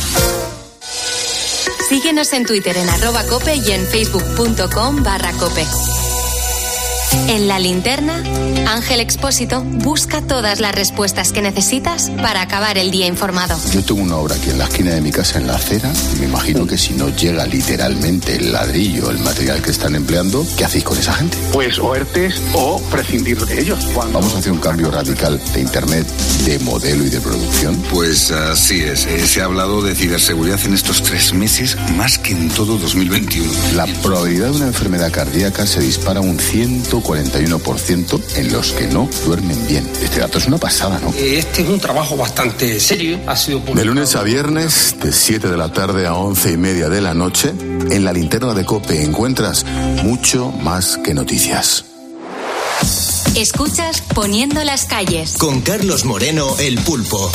Síguenos en Twitter en @cope y en facebook.com/cope. En La Linterna, Ángel Expósito busca todas las respuestas que necesitas para acabar el día informado. Yo tengo una obra aquí en la esquina de mi casa, en la acera, y me imagino que si no llega literalmente el ladrillo, el material que están empleando, ¿qué hacéis con esa gente? Pues o ERTES o prescindir de ellos. Vamos a hacer un cambio radical de Internet, de modelo y de producción. Pues así es. Se ha hablado de ciberseguridad en estos 3 meses más que en todo 2021. La probabilidad de una enfermedad cardíaca se dispara un 141% en los que no duermen bien. Este dato es una pasada, ¿no? Este es un trabajo bastante serio. Ha sido publicado de lunes a viernes, de 7 de la tarde a 11:30 de la noche. En La Linterna de COPE encuentras mucho más que noticias. Escuchas Poniendo las calles. Con Carlos Moreno, El Pulpo.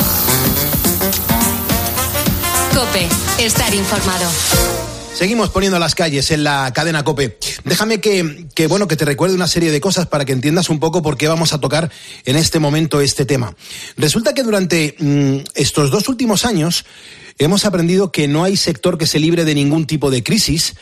COPE, estar informado. Seguimos poniendo las calles en la cadena COPE. Déjame que te recuerde una serie de cosas para que entiendas un poco por qué vamos a tocar en este momento este tema. Resulta que durante estos 2 últimos años hemos aprendido que no hay sector que se libre de ningún tipo de crisis.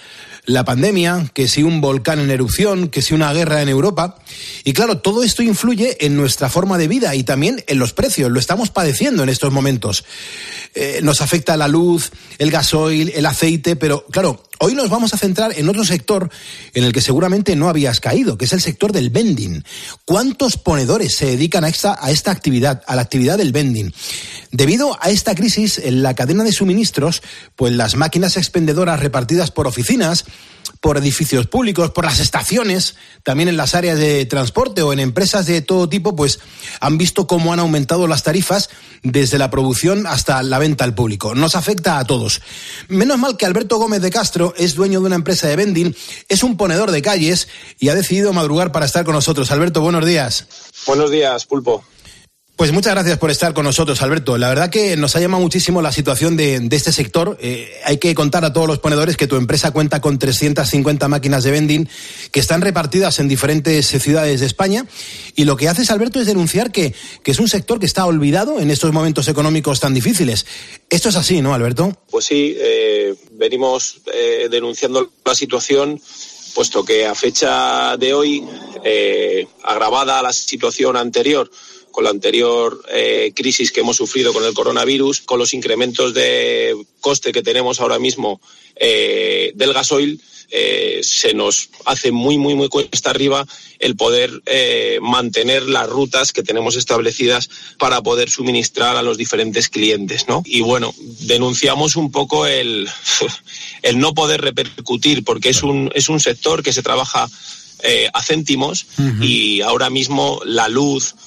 la pandemia, que si un volcán en erupción, que si una guerra en Europa. Y claro, todo esto influye en nuestra forma de vida y también en los precios. Lo estamos padeciendo en estos momentos. Nos afecta la luz, el gasoil, el aceite, pero claro, hoy nos vamos a centrar en otro sector en el que seguramente no habías caído, que es el sector del vending. ¿Cuántos ponedores se dedican a esta actividad, a la actividad del vending? Debido a esta crisis en la cadena de suministros, pues las máquinas expendedoras repartidas por oficinas, por edificios públicos, por las estaciones, también en las áreas de transporte o en empresas de todo tipo, pues han visto cómo han aumentado las tarifas desde la producción hasta la venta al público. Nos afecta a todos. Menos mal que Alberto Gómez de Castro es dueño de una empresa de vending, es un ponedor de calles y ha decidido madrugar para estar con nosotros. Alberto, buenos días. Buenos días, Pulpo. Pues muchas gracias por estar con nosotros, Alberto. La verdad que nos ha llamado muchísimo la situación de este sector. Hay que contar a todos los ponedores que tu empresa cuenta con 350 máquinas de vending que están repartidas en diferentes ciudades de España. Y lo que haces, Alberto, es denunciar que es un sector que está olvidado en estos momentos económicos tan difíciles. Esto es así, ¿no, Alberto? Pues sí, venimos denunciando la situación, puesto que a fecha de hoy, agravada la situación anterior, con la anterior crisis que hemos sufrido con el coronavirus, con los incrementos de coste que tenemos ahora mismo del gasoil, se nos hace muy cuesta arriba el poder mantener las rutas que tenemos establecidas para poder suministrar a los diferentes clientes, ¿no? Y bueno, denunciamos un poco el no poder repercutir, porque es un sector que se trabaja a céntimos. Uh-huh. Y ahora mismo la luz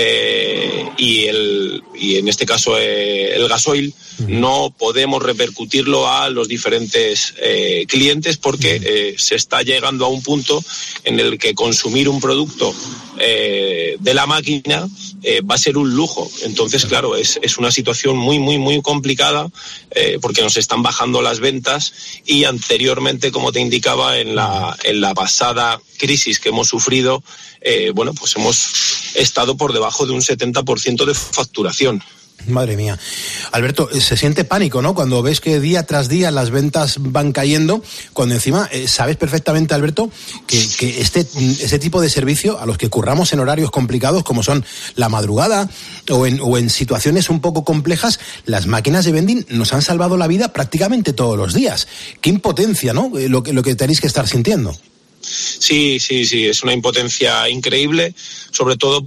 y en este caso el gasoil, no podemos repercutirlo a los diferentes clientes, porque se está llegando a un punto en el que consumir un producto de la máquina va a ser un lujo. Entonces, claro, es una situación muy complicada, porque nos están bajando las ventas, y anteriormente, como te indicaba, en la pasada crisis que hemos sufrido, pues hemos estado por debajo de un 70% de facturación. Madre mía. Alberto, se siente pánico, ¿no? Cuando ves que día tras día las ventas van cayendo, cuando encima sabes perfectamente, Alberto, que este tipo de servicio, a los que curramos en horarios complicados como son la madrugada o en situaciones un poco complejas, las máquinas de vending nos han salvado la vida prácticamente todos los días. Qué impotencia, ¿no? Lo que tenéis que estar sintiendo. Sí, es una impotencia increíble, sobre todo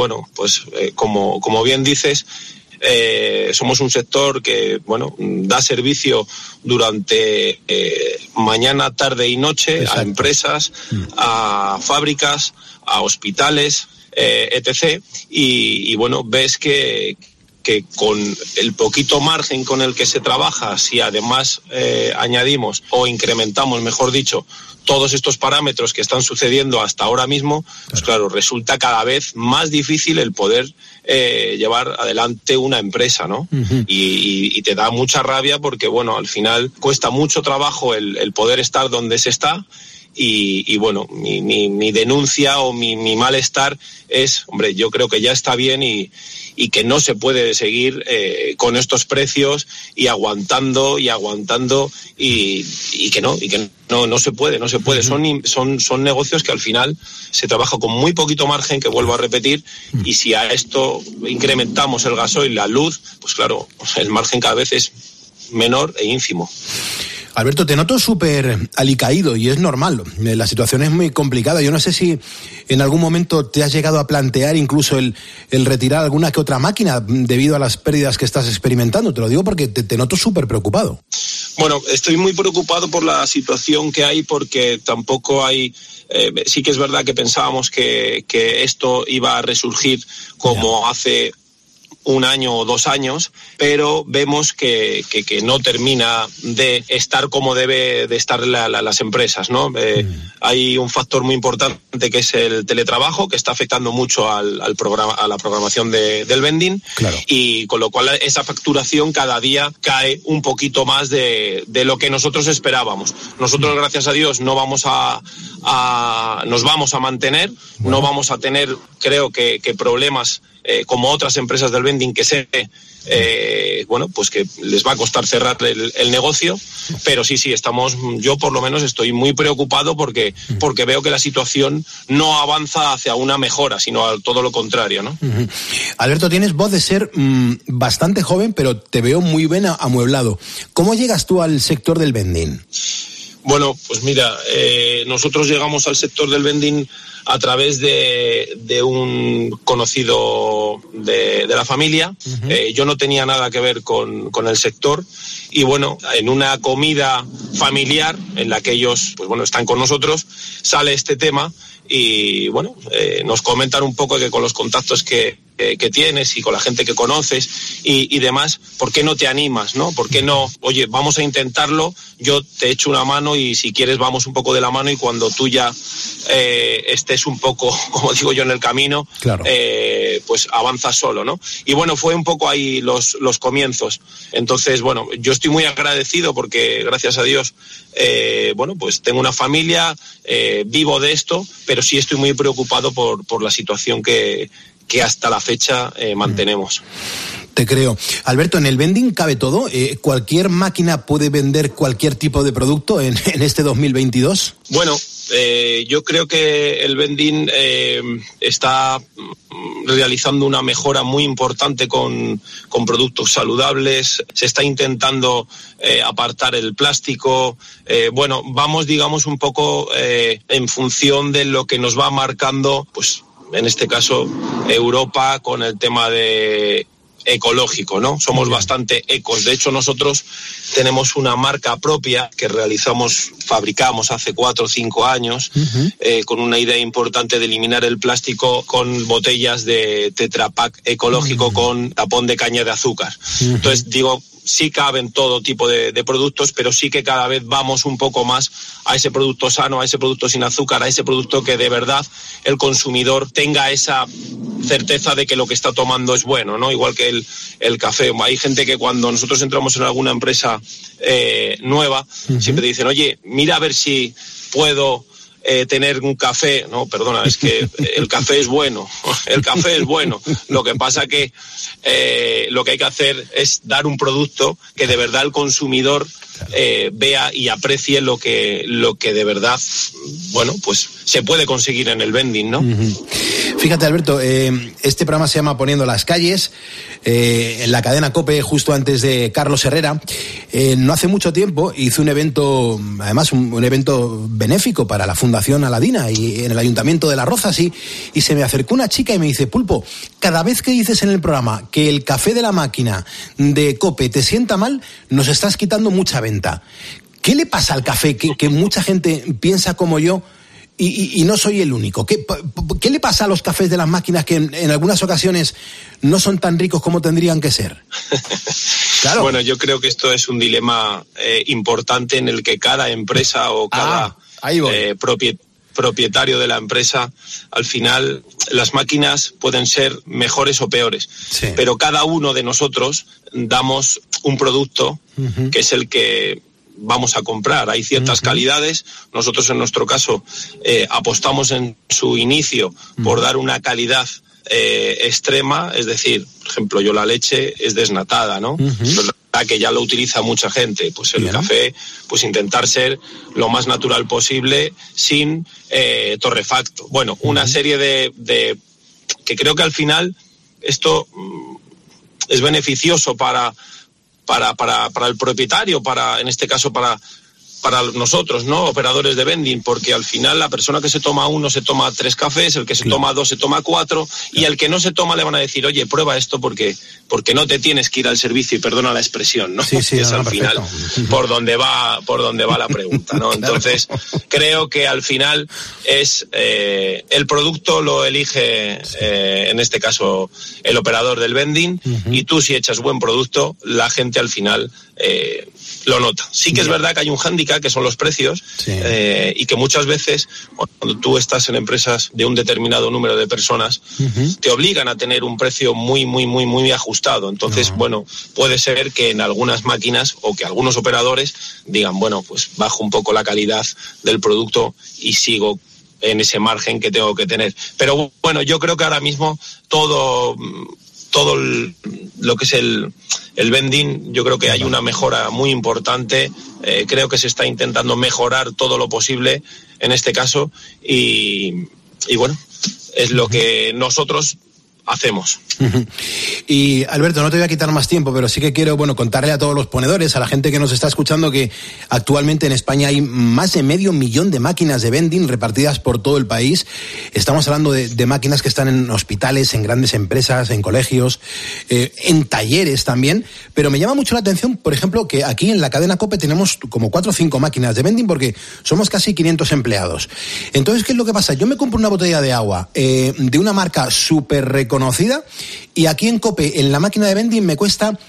como bien dices, somos un sector que, da servicio durante mañana, tarde y noche. Exacto. A empresas, a fábricas, a hospitales, etc. Y ves que con el poquito margen con el que se trabaja, si además añadimos o incrementamos, mejor dicho, todos estos parámetros que están sucediendo hasta ahora mismo, pues claro, resulta cada vez más difícil el poder llevar adelante una empresa, ¿no? Uh-huh. Y te da mucha rabia porque, al final cuesta mucho trabajo el poder estar donde se está. Y mi denuncia o mi malestar es, yo creo que ya está bien y que no se puede seguir con estos precios y aguantando y que no se puede. Uh-huh. Son negocios que al final se trabaja con muy poquito margen, que vuelvo a repetir, y si a esto incrementamos el gasoil, la luz, pues claro, el margen cada vez es menor e ínfimo. Alberto, te noto súper alicaído y es normal. La situación es muy complicada. Yo no sé si en algún momento te has llegado a plantear incluso el retirar alguna que otra máquina debido a las pérdidas que estás experimentando. Te lo digo porque te noto súper preocupado. Bueno, estoy muy preocupado por la situación que hay, porque tampoco hay... sí que es verdad que pensábamos que esto iba a resurgir como hace un año o 2 años, pero vemos que no termina de estar como debe de estar las empresas, ¿no? Hay un factor muy importante que es el teletrabajo, que está afectando mucho a la programación del vending, claro. Y con lo cual esa facturación cada día cae un poquito más de lo que nosotros esperábamos. Nosotros, gracias a Dios, nos vamos a mantener, no vamos a tener, creo que problemas como otras empresas del vending que sé, bueno, pues que les va a costar cerrar el negocio, pero sí, yo por lo menos estoy muy preocupado porque veo que la situación no avanza hacia una mejora, sino a todo lo contrario, ¿no? Alberto, tienes voz de ser bastante joven, pero te veo muy bien amueblado. ¿Cómo llegas tú al sector del vending? Bueno, pues mira, nosotros llegamos al sector del vending a través de un conocido de la familia. Yo no tenía nada que ver con el sector y bueno, en una comida familiar en la que ellos, pues bueno, están con nosotros, sale este tema y bueno, nos comentan un poco que con los contactos que tienes y con la gente que conoces y demás, ¿por qué no te animas, no? ¿Por qué no? Oye, vamos a intentarlo, yo te echo una mano y si quieres vamos un poco de la mano y cuando tú ya estés un poco, como digo yo, en el camino, claro, pues avanzas solo, ¿no? Y bueno, fue un poco ahí los comienzos. Entonces, bueno, yo estoy muy agradecido porque, gracias a Dios, bueno, pues tengo una familia, vivo de esto, pero sí estoy muy preocupado por la situación que hasta la fecha mantenemos. Te creo. Alberto, ¿en el vending cabe todo? ¿Cualquier máquina puede vender cualquier tipo de producto en este 2022? Bueno, yo creo que el vending está realizando una mejora muy importante con productos saludables. Se está intentando apartar el plástico. Bueno, vamos, digamos, un poco en función de lo que nos va marcando, pues, en este caso, Europa con el tema de ecológico, ¿no? Somos bastante ecos. De hecho, nosotros tenemos una marca propia que fabricamos hace 4 o 5 años, con una idea importante de eliminar el plástico con botellas de Tetra Pak ecológico con tapón de caña de azúcar. Entonces, digo, sí caben todo tipo de productos, pero sí que cada vez vamos un poco más a ese producto sano, a ese producto sin azúcar, a ese producto que de verdad el consumidor tenga esa certeza de que lo que está tomando es bueno, ¿no? Igual que el café. Hay gente que cuando nosotros entramos en alguna empresa nueva, siempre te dicen, oye, mira a ver si puedo tener un café. No, perdona, es que el café es bueno, el café es bueno. Lo que pasa que lo que hay que hacer es dar un producto que de verdad el consumidor vea y aprecie lo que de verdad, bueno, pues se puede conseguir en el vending, ¿no? Fíjate, Alberto, este programa se llama Poniendo las calles, en la cadena COPE, justo antes de Carlos Herrera. No hace mucho tiempo hice un evento, además un evento benéfico para la Fundación Aladina y en el Ayuntamiento de Las Rozas, y se me acercó una chica y me dice, Pulpo, cada vez que dices en el programa que el café de la máquina de COPE te sienta mal, nos estás quitando mucha venta. ¿Qué le pasa al café que mucha gente piensa como yo y no soy el único? ¿Qué le pasa a los cafés de las máquinas que en algunas ocasiones no son tan ricos como tendrían que ser? Claro. Bueno, yo creo que esto es un dilema importante en el que cada empresa o cada propietario de la empresa, al final las máquinas pueden ser mejores o peores, sí, pero cada uno de nosotros damos un producto que es el que vamos a comprar. Hay ciertas calidades. Nosotros, en nuestro caso, apostamos en su inicio por dar una calidad extrema, es decir, por ejemplo, yo la leche es desnatada, ¿no? Es verdad que ya lo utiliza mucha gente. Pues el café, pues intentar ser lo más natural posible sin torrefacto. Bueno, una serie de que creo que al final esto es beneficioso para el propietario, en este caso para nosotros, ¿no? Operadores de vending, porque al final la persona que se toma 1 se toma 3 cafés, el que se toma 2 se toma 4, y al que no se toma le van a decir, oye, prueba esto porque no te tienes que ir al servicio, y perdona la expresión, ¿no? Sí, es al final por donde va la pregunta, ¿no? Entonces, creo que al final es el producto lo elige, en este caso, el operador del vending, y tú, si echas buen producto, la gente al final lo nota. Sí que es verdad que hay un hándicap, que son los precios, y que muchas veces, cuando tú estás en empresas de un determinado número de personas, te obligan a tener un precio muy, muy, muy, muy ajustado. Entonces, bueno, puede ser que en algunas máquinas o que algunos operadores digan, bueno, pues bajo un poco la calidad del producto y sigo en ese margen que tengo que tener. Pero bueno, yo creo que ahora mismo todo lo que es el vending, yo creo que hay una mejora muy importante. Creo que se está intentando mejorar todo lo posible en este caso y bueno, es lo que nosotros hacemos. Y Alberto, no te voy a quitar más tiempo, pero sí que quiero, contarle a todos los ponedores, a la gente que nos está escuchando, que actualmente en España hay más de 500.000 de máquinas de vending repartidas por todo el país. Estamos hablando de máquinas que están en hospitales, en grandes empresas, en colegios, en talleres también, pero me llama mucho la atención, por ejemplo, que aquí en la cadena COPE tenemos como 4 o 5 máquinas de vending porque somos casi 500 empleados. Entonces, ¿qué es lo que pasa? Yo me compro una botella de agua de una marca súper reconocida y aquí en COPE, en la máquina de vending, me cuesta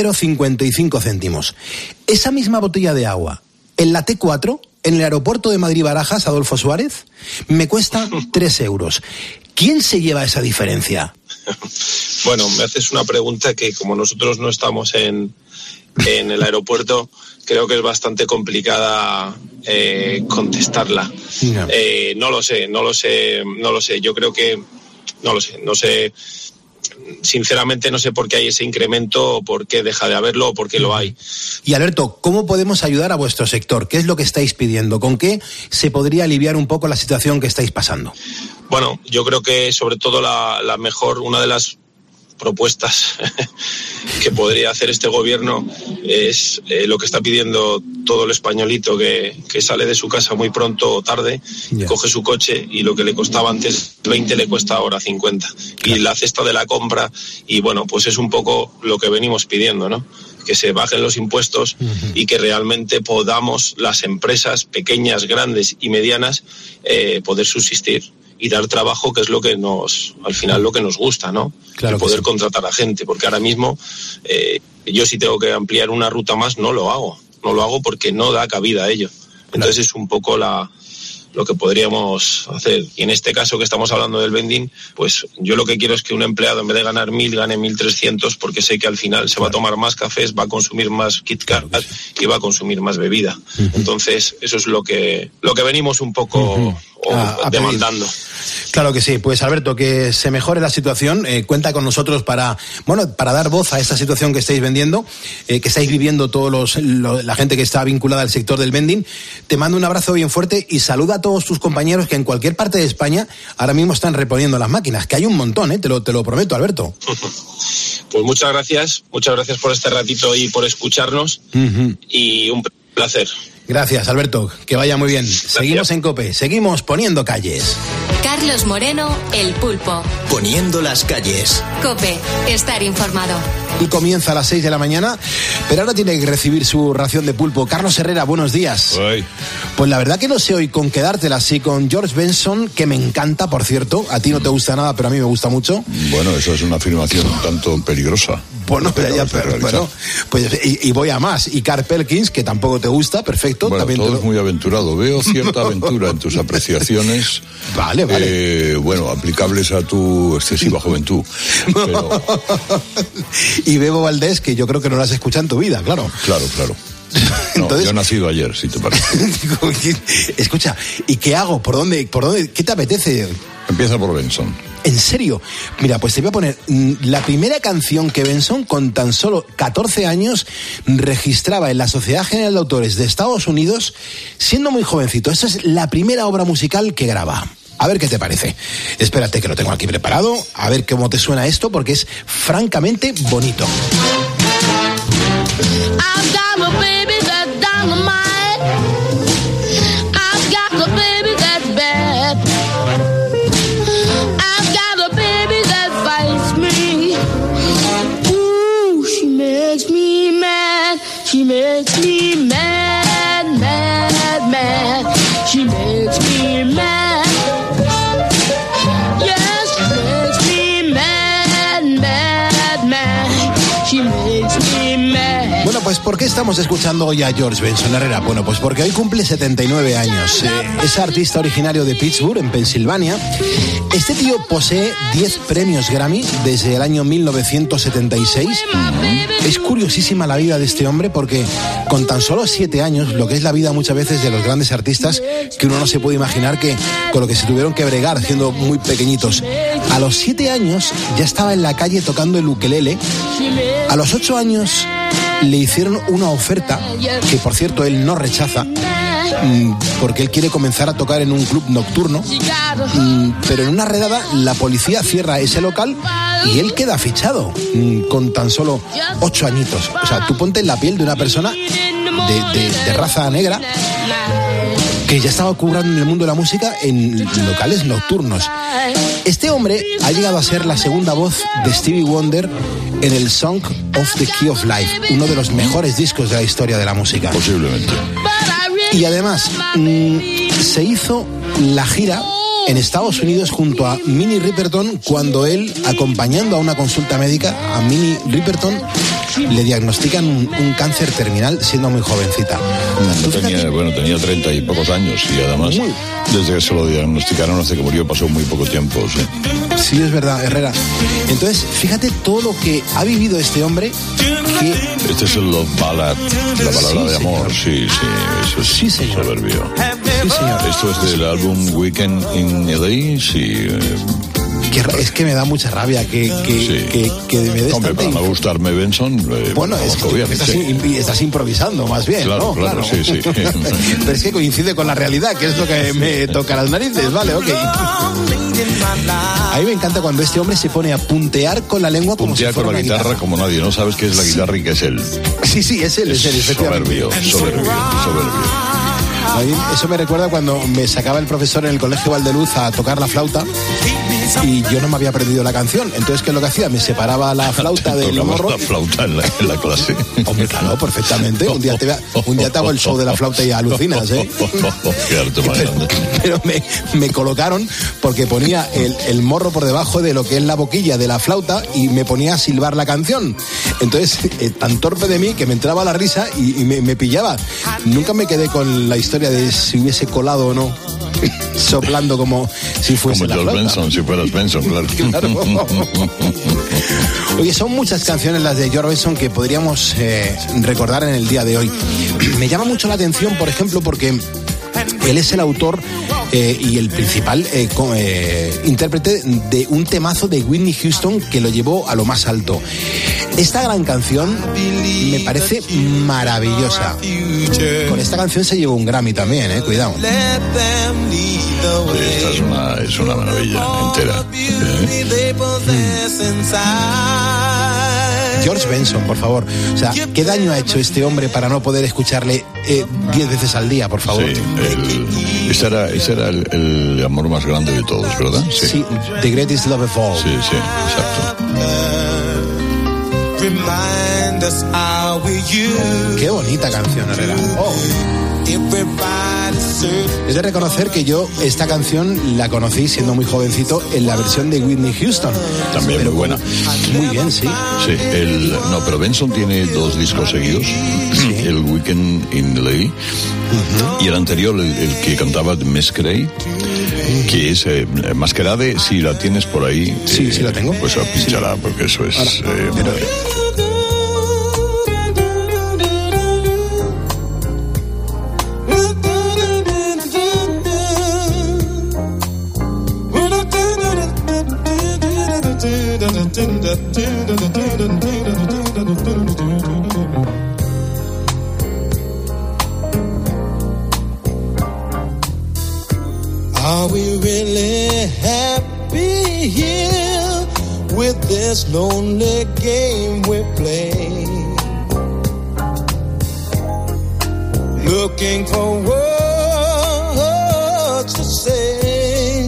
0,55 céntimos. Esa misma botella de agua, en la T4, en el aeropuerto de Madrid-Barajas, Adolfo Suárez, me cuesta 3 euros. ¿Quién se lleva esa diferencia? Bueno, me haces una pregunta que, como nosotros no estamos en el aeropuerto, creo que es bastante complicada contestarla. No lo sé. Yo creo que no sé. Sinceramente no sé por qué hay ese incremento, o por qué deja de haberlo, o por qué lo hay. Y Alberto, ¿cómo podemos ayudar a vuestro sector? ¿Qué es lo que estáis pidiendo? ¿Con qué se podría aliviar un poco la situación que estáis pasando? Bueno, yo creo que sobre todo una de las propuestas que podría hacer este gobierno es lo que está pidiendo todo el españolito que sale de su casa muy pronto o tarde, coge su coche y lo que le costaba antes 20 le cuesta ahora 50. Claro. Y la cesta de la compra, y bueno, pues es un poco lo que venimos pidiendo, ¿no? Que se bajen los impuestos y que realmente podamos, las empresas pequeñas, grandes y medianas, poder subsistir y dar trabajo, que es lo que al final lo que nos gusta, ¿no? Claro, poder contratar a gente, porque ahora mismo yo si tengo que ampliar una ruta más no lo hago porque no da cabida a ello. Entonces es un poco lo que podríamos hacer. Y en este caso que estamos hablando del vending, pues yo lo que quiero es que un empleado, en vez de ganar 1.000, gane 1.300, porque sé que al final se va a tomar más cafés, va a consumir más KitKat y va a consumir más bebida. Entonces eso es lo que venimos un poco demandando. Claro que sí. Pues Alberto, que se mejore la situación. Cuenta con nosotros para dar voz a esta situación que estáis vendiendo, que estáis viviendo todos la gente que está vinculada al sector del vending. Te mando un abrazo bien fuerte y saluda a todos tus compañeros que en cualquier parte de España ahora mismo están reponiendo las máquinas, que hay un montón, te lo prometo, Alberto. Pues muchas gracias por este ratito y por escucharnos, y un placer. Gracias, Alberto, que vaya muy bien. Gracias. Seguimos en COPE, seguimos poniendo calles. Carlos Moreno, El Pulpo. Poniendo las calles. COPE, estar informado. Y comienza a las 6 de la mañana, pero ahora tiene que recibir su ración de pulpo. Carlos Herrera, buenos días. Hoy. Pues la verdad que no sé hoy con quedártela así con George Benson, que me encanta, por cierto. A ti no te gusta nada, pero a mí me gusta mucho. Bueno, eso es una afirmación un tanto peligrosa. Bueno, pues y voy a más. Y Carl Perkins, que tampoco te gusta, perfecto. Bueno, también todo es muy aventurado. Veo cierta aventura en tus apreciaciones. Vale. Aplicables a tu excesiva juventud. Pero... Y Bebo Valdés, que yo creo que no las escucha en tu vida, claro. Claro. No, entonces, yo he nacido ayer, si te parece. Escucha, ¿y qué hago? ¿Por dónde? ¿Qué te apetece? Empieza por Benson. ¿En serio? Mira, pues te voy a poner la primera canción que Benson, con tan solo 14 años, registraba en la Sociedad General de Autores de Estados Unidos, siendo muy jovencito. Esa es la primera obra musical que graba. A ver qué te parece. Espérate, que lo tengo aquí preparado. A ver cómo te suena esto, porque es francamente bonito. I've got a baby that's dynamite. I've got a baby that's bad. I've got a baby that fights me. Ooh, she makes me mad. She makes me mad, mad, mad. She makes me mad. Yes, she makes me mad, mad, mad. She makes me mad. Bueno, pues pues ¿por qué estamos escuchando hoy a George Benson, Herrera? Bueno, pues porque hoy cumple 79 años. Es artista originario de Pittsburgh, en Pensilvania. Este tío posee 10 premios Grammy desde el año 1976. Es curiosísima la vida de este hombre porque con tan solo 7 años, lo que es la vida muchas veces de los grandes artistas, que uno no se puede imaginar que con lo que se tuvieron que bregar siendo muy pequeñitos. A los 7 años ya estaba en la calle tocando el ukelele. A los 8 años le hicieron una oferta que, por cierto, él no rechaza, porque él quiere comenzar a tocar en un club nocturno, pero en una redada la policía cierra ese local y él queda fichado con tan solo 8 añitos. O sea, tú ponte en la piel de una persona de raza negra que ya estaba currando en el mundo de la música en locales nocturnos. Este hombre ha llegado a ser la segunda voz de Stevie Wonder en el Song of the Key of Life, uno de los mejores discos de la historia de la música. Posiblemente. Y además, se hizo la gira en Estados Unidos junto a Minnie Riperton cuando él, acompañando a una consulta médica, a Minnie Riperton le diagnostican un cáncer terminal siendo muy jovencita. Tenía 30 y pocos años y además desde que se lo diagnosticaron hasta que murió pasó muy poco tiempo. Sí, es verdad, Herrera. Entonces, fíjate todo lo que ha vivido este hombre. Este es el Love Ballad, la balada de amor. Sí, eso es soberbio. Sí, señor. Esto es del álbum Weekend in LA, sí. Es que me da mucha rabia que me des. Hombre, para no gustarme Benson, bueno, es que estás improvisando más bien, claro, ¿no? Claro, sí. Pero es que coincide con la realidad, que es lo que me toca las narices, vale, ok. A mí me encanta cuando este hombre se pone a puntear con la lengua como si fuera con la guitarra como nadie, no sabes qué es la guitarra y qué es él. Sí, es él, efectivamente. Soberbio. A mí eso me recuerda cuando me sacaba el profesor en el colegio Valdeluz a tocar la flauta y yo no me había aprendido la canción. Entonces, ¿qué es lo que hacía? Me separaba la flauta del morro. ¿Tocabas la flauta en la clase? Hombre, claro, perfectamente. Un día te hago el show de la flauta y alucinas, ¿eh? Pero me colocaron porque ponía el morro por debajo de lo que es la boquilla de la flauta y me ponía a silbar la canción. Entonces, tan torpe de mí que me entraba la risa y me pillaba. Nunca me quedé con la historia de si hubiese colado o no, soplando como si fuese como la George flauta. Benson, si fueras Benson, claro. Oye, son muchas canciones las de George Benson que podríamos recordar en el día de hoy. Me llama mucho la atención, por ejemplo, porque él es el autor y el principal intérprete de un temazo de Whitney Houston que lo llevó a lo más alto. Esta gran canción me parece maravillosa. Con esta canción se llevó un Grammy también, cuidado. Esta es una maravilla entera. George Benson, por favor. O sea, ¿qué daño ha hecho este hombre para no poder escucharle 10 veces al día, por favor? Sí, ese era el amor más grande de todos, ¿verdad? Sí, The Greatest Love of All. Sí, exacto. Qué bonita canción, Herrera. Es de reconocer que yo esta canción la conocí siendo muy jovencito en la versión de Whitney Houston. También pero muy buena. Muy bien, sí. Sí, pero Benson tiene 2 discos seguidos. Sí. El Weekend in LA y el anterior, el que cantaba The Masquerade, que es Masquerade. Si la tienes por ahí, sí la tengo. Pues pinchala, porque eso es Are we really happy here with this lonely game we play? Looking for words to say,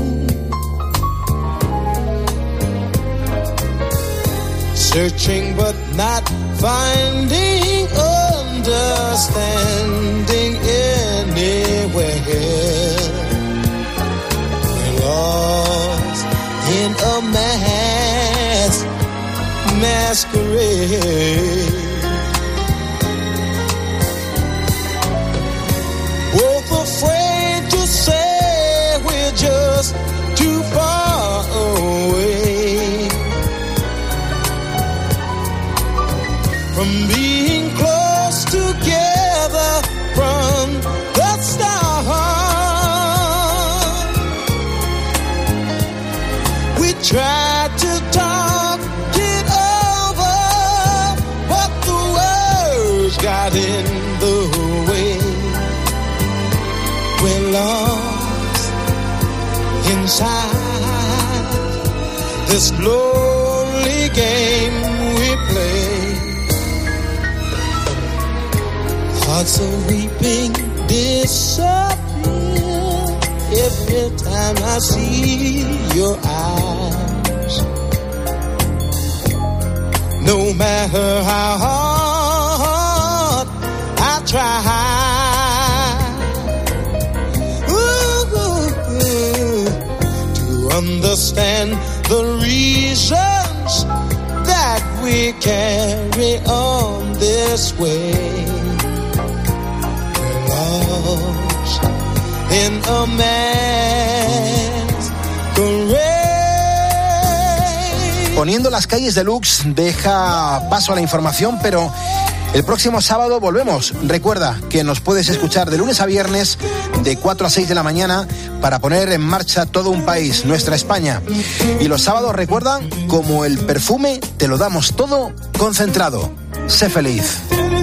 searching but not finding understanding anywhere. Lost in a masquerade. we're lost inside this lonely game we play. Hearts are weeping, disappear every time I see your eyes. No matter how hard I try to understand the reasons that we carry on this way. We're lost in a masquerade. Poniendo las calles deluxe deja paso a la información, pero el próximo sábado volvemos. Recuerda que nos puedes escuchar de lunes a viernes de 4 a 6 de la mañana para poner en marcha todo un país, nuestra España. Y los sábados, recuerda, como el perfume, te lo damos todo concentrado. Sé feliz.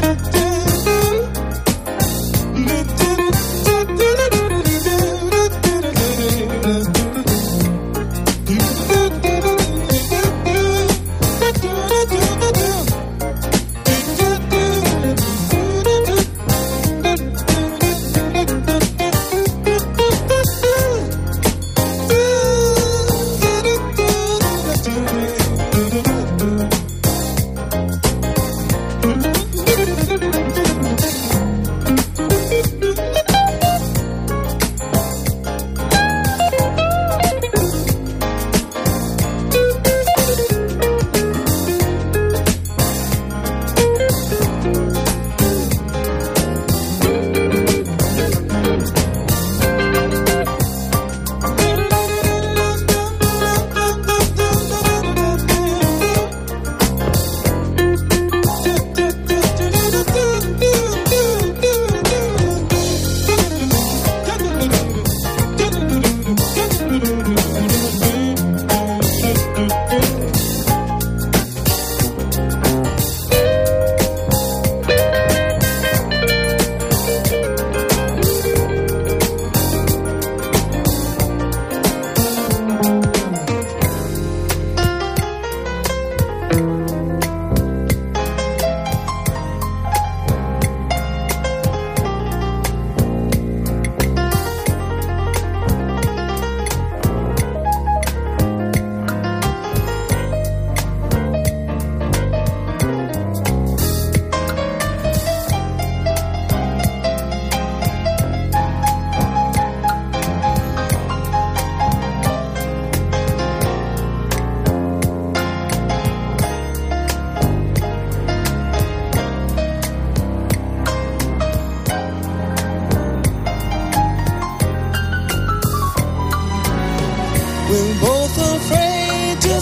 We're both afraid to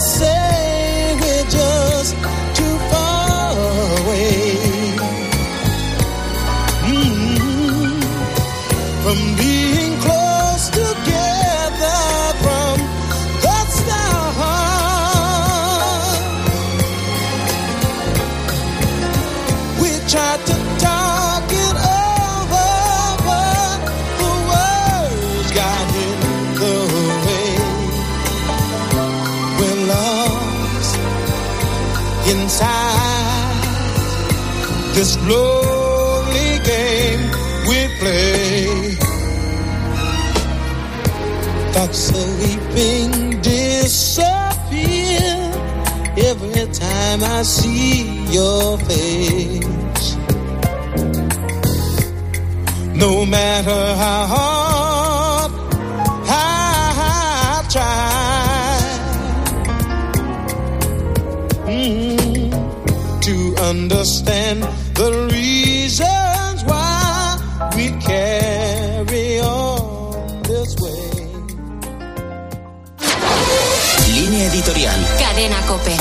say we're just too far away from being close together from the start. We tried to talk it over, but the words got in the way. We're lost inside this lonely game we play. Thoughts are weeping, disappear every time I see your face. No matter how hard I try to understand the reasons why we carry on this way. Línea editorial. Cadena COPE.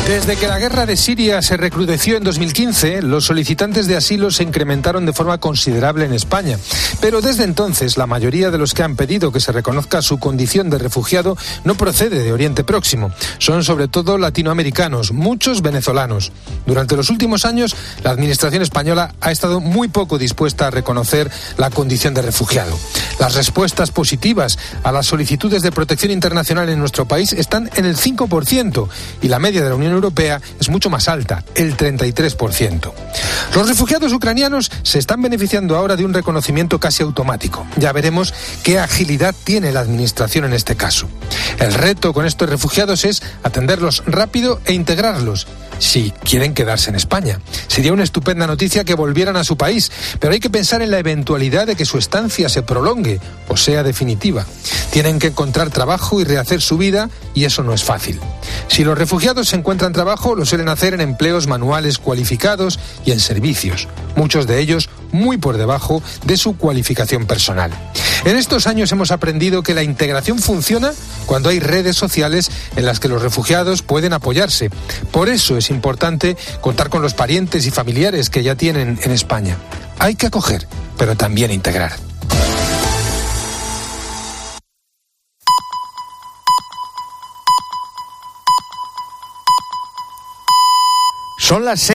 Desde que la guerra de Siria se recrudeció en 2015, los solicitantes de asilo se incrementaron de forma considerable en España. Pero desde entonces, la mayoría de los que han pedido que se reconozca su condición de refugiado no procede de Oriente Próximo. Son sobre todo latinoamericanos, muchos venezolanos. Durante los últimos años, la administración española ha estado muy poco dispuesta a reconocer la condición de refugiado. Las respuestas positivas a las solicitudes de protección internacional en nuestro país están en el 5% y la media de la Unión Europea es mucho más alta, el 33%. Los refugiados ucranianos se están beneficiando ahora de un reconocimiento casi automático. Ya veremos qué agilidad tiene la administración en este caso. El reto con estos refugiados es atenderlos rápido e integrarlos, si quieren quedarse en España. Sería una estupenda noticia que volvieran a su país, pero hay que pensar en la eventualidad de que su estancia se prolongue o sea definitiva. Tienen que encontrar trabajo y rehacer su vida, y eso no es fácil. Si los refugiados se encuentran trabajo, lo suelen hacer en empleos manuales cualificados y en servicios, muchos de ellos muy por debajo de su cualificación personal. En estos años hemos aprendido que la integración funciona cuando hay redes sociales en las que los refugiados pueden apoyarse. Por eso es importante contar con los parientes y familiares que ya tienen en España. Hay que acoger, pero también integrar. Son las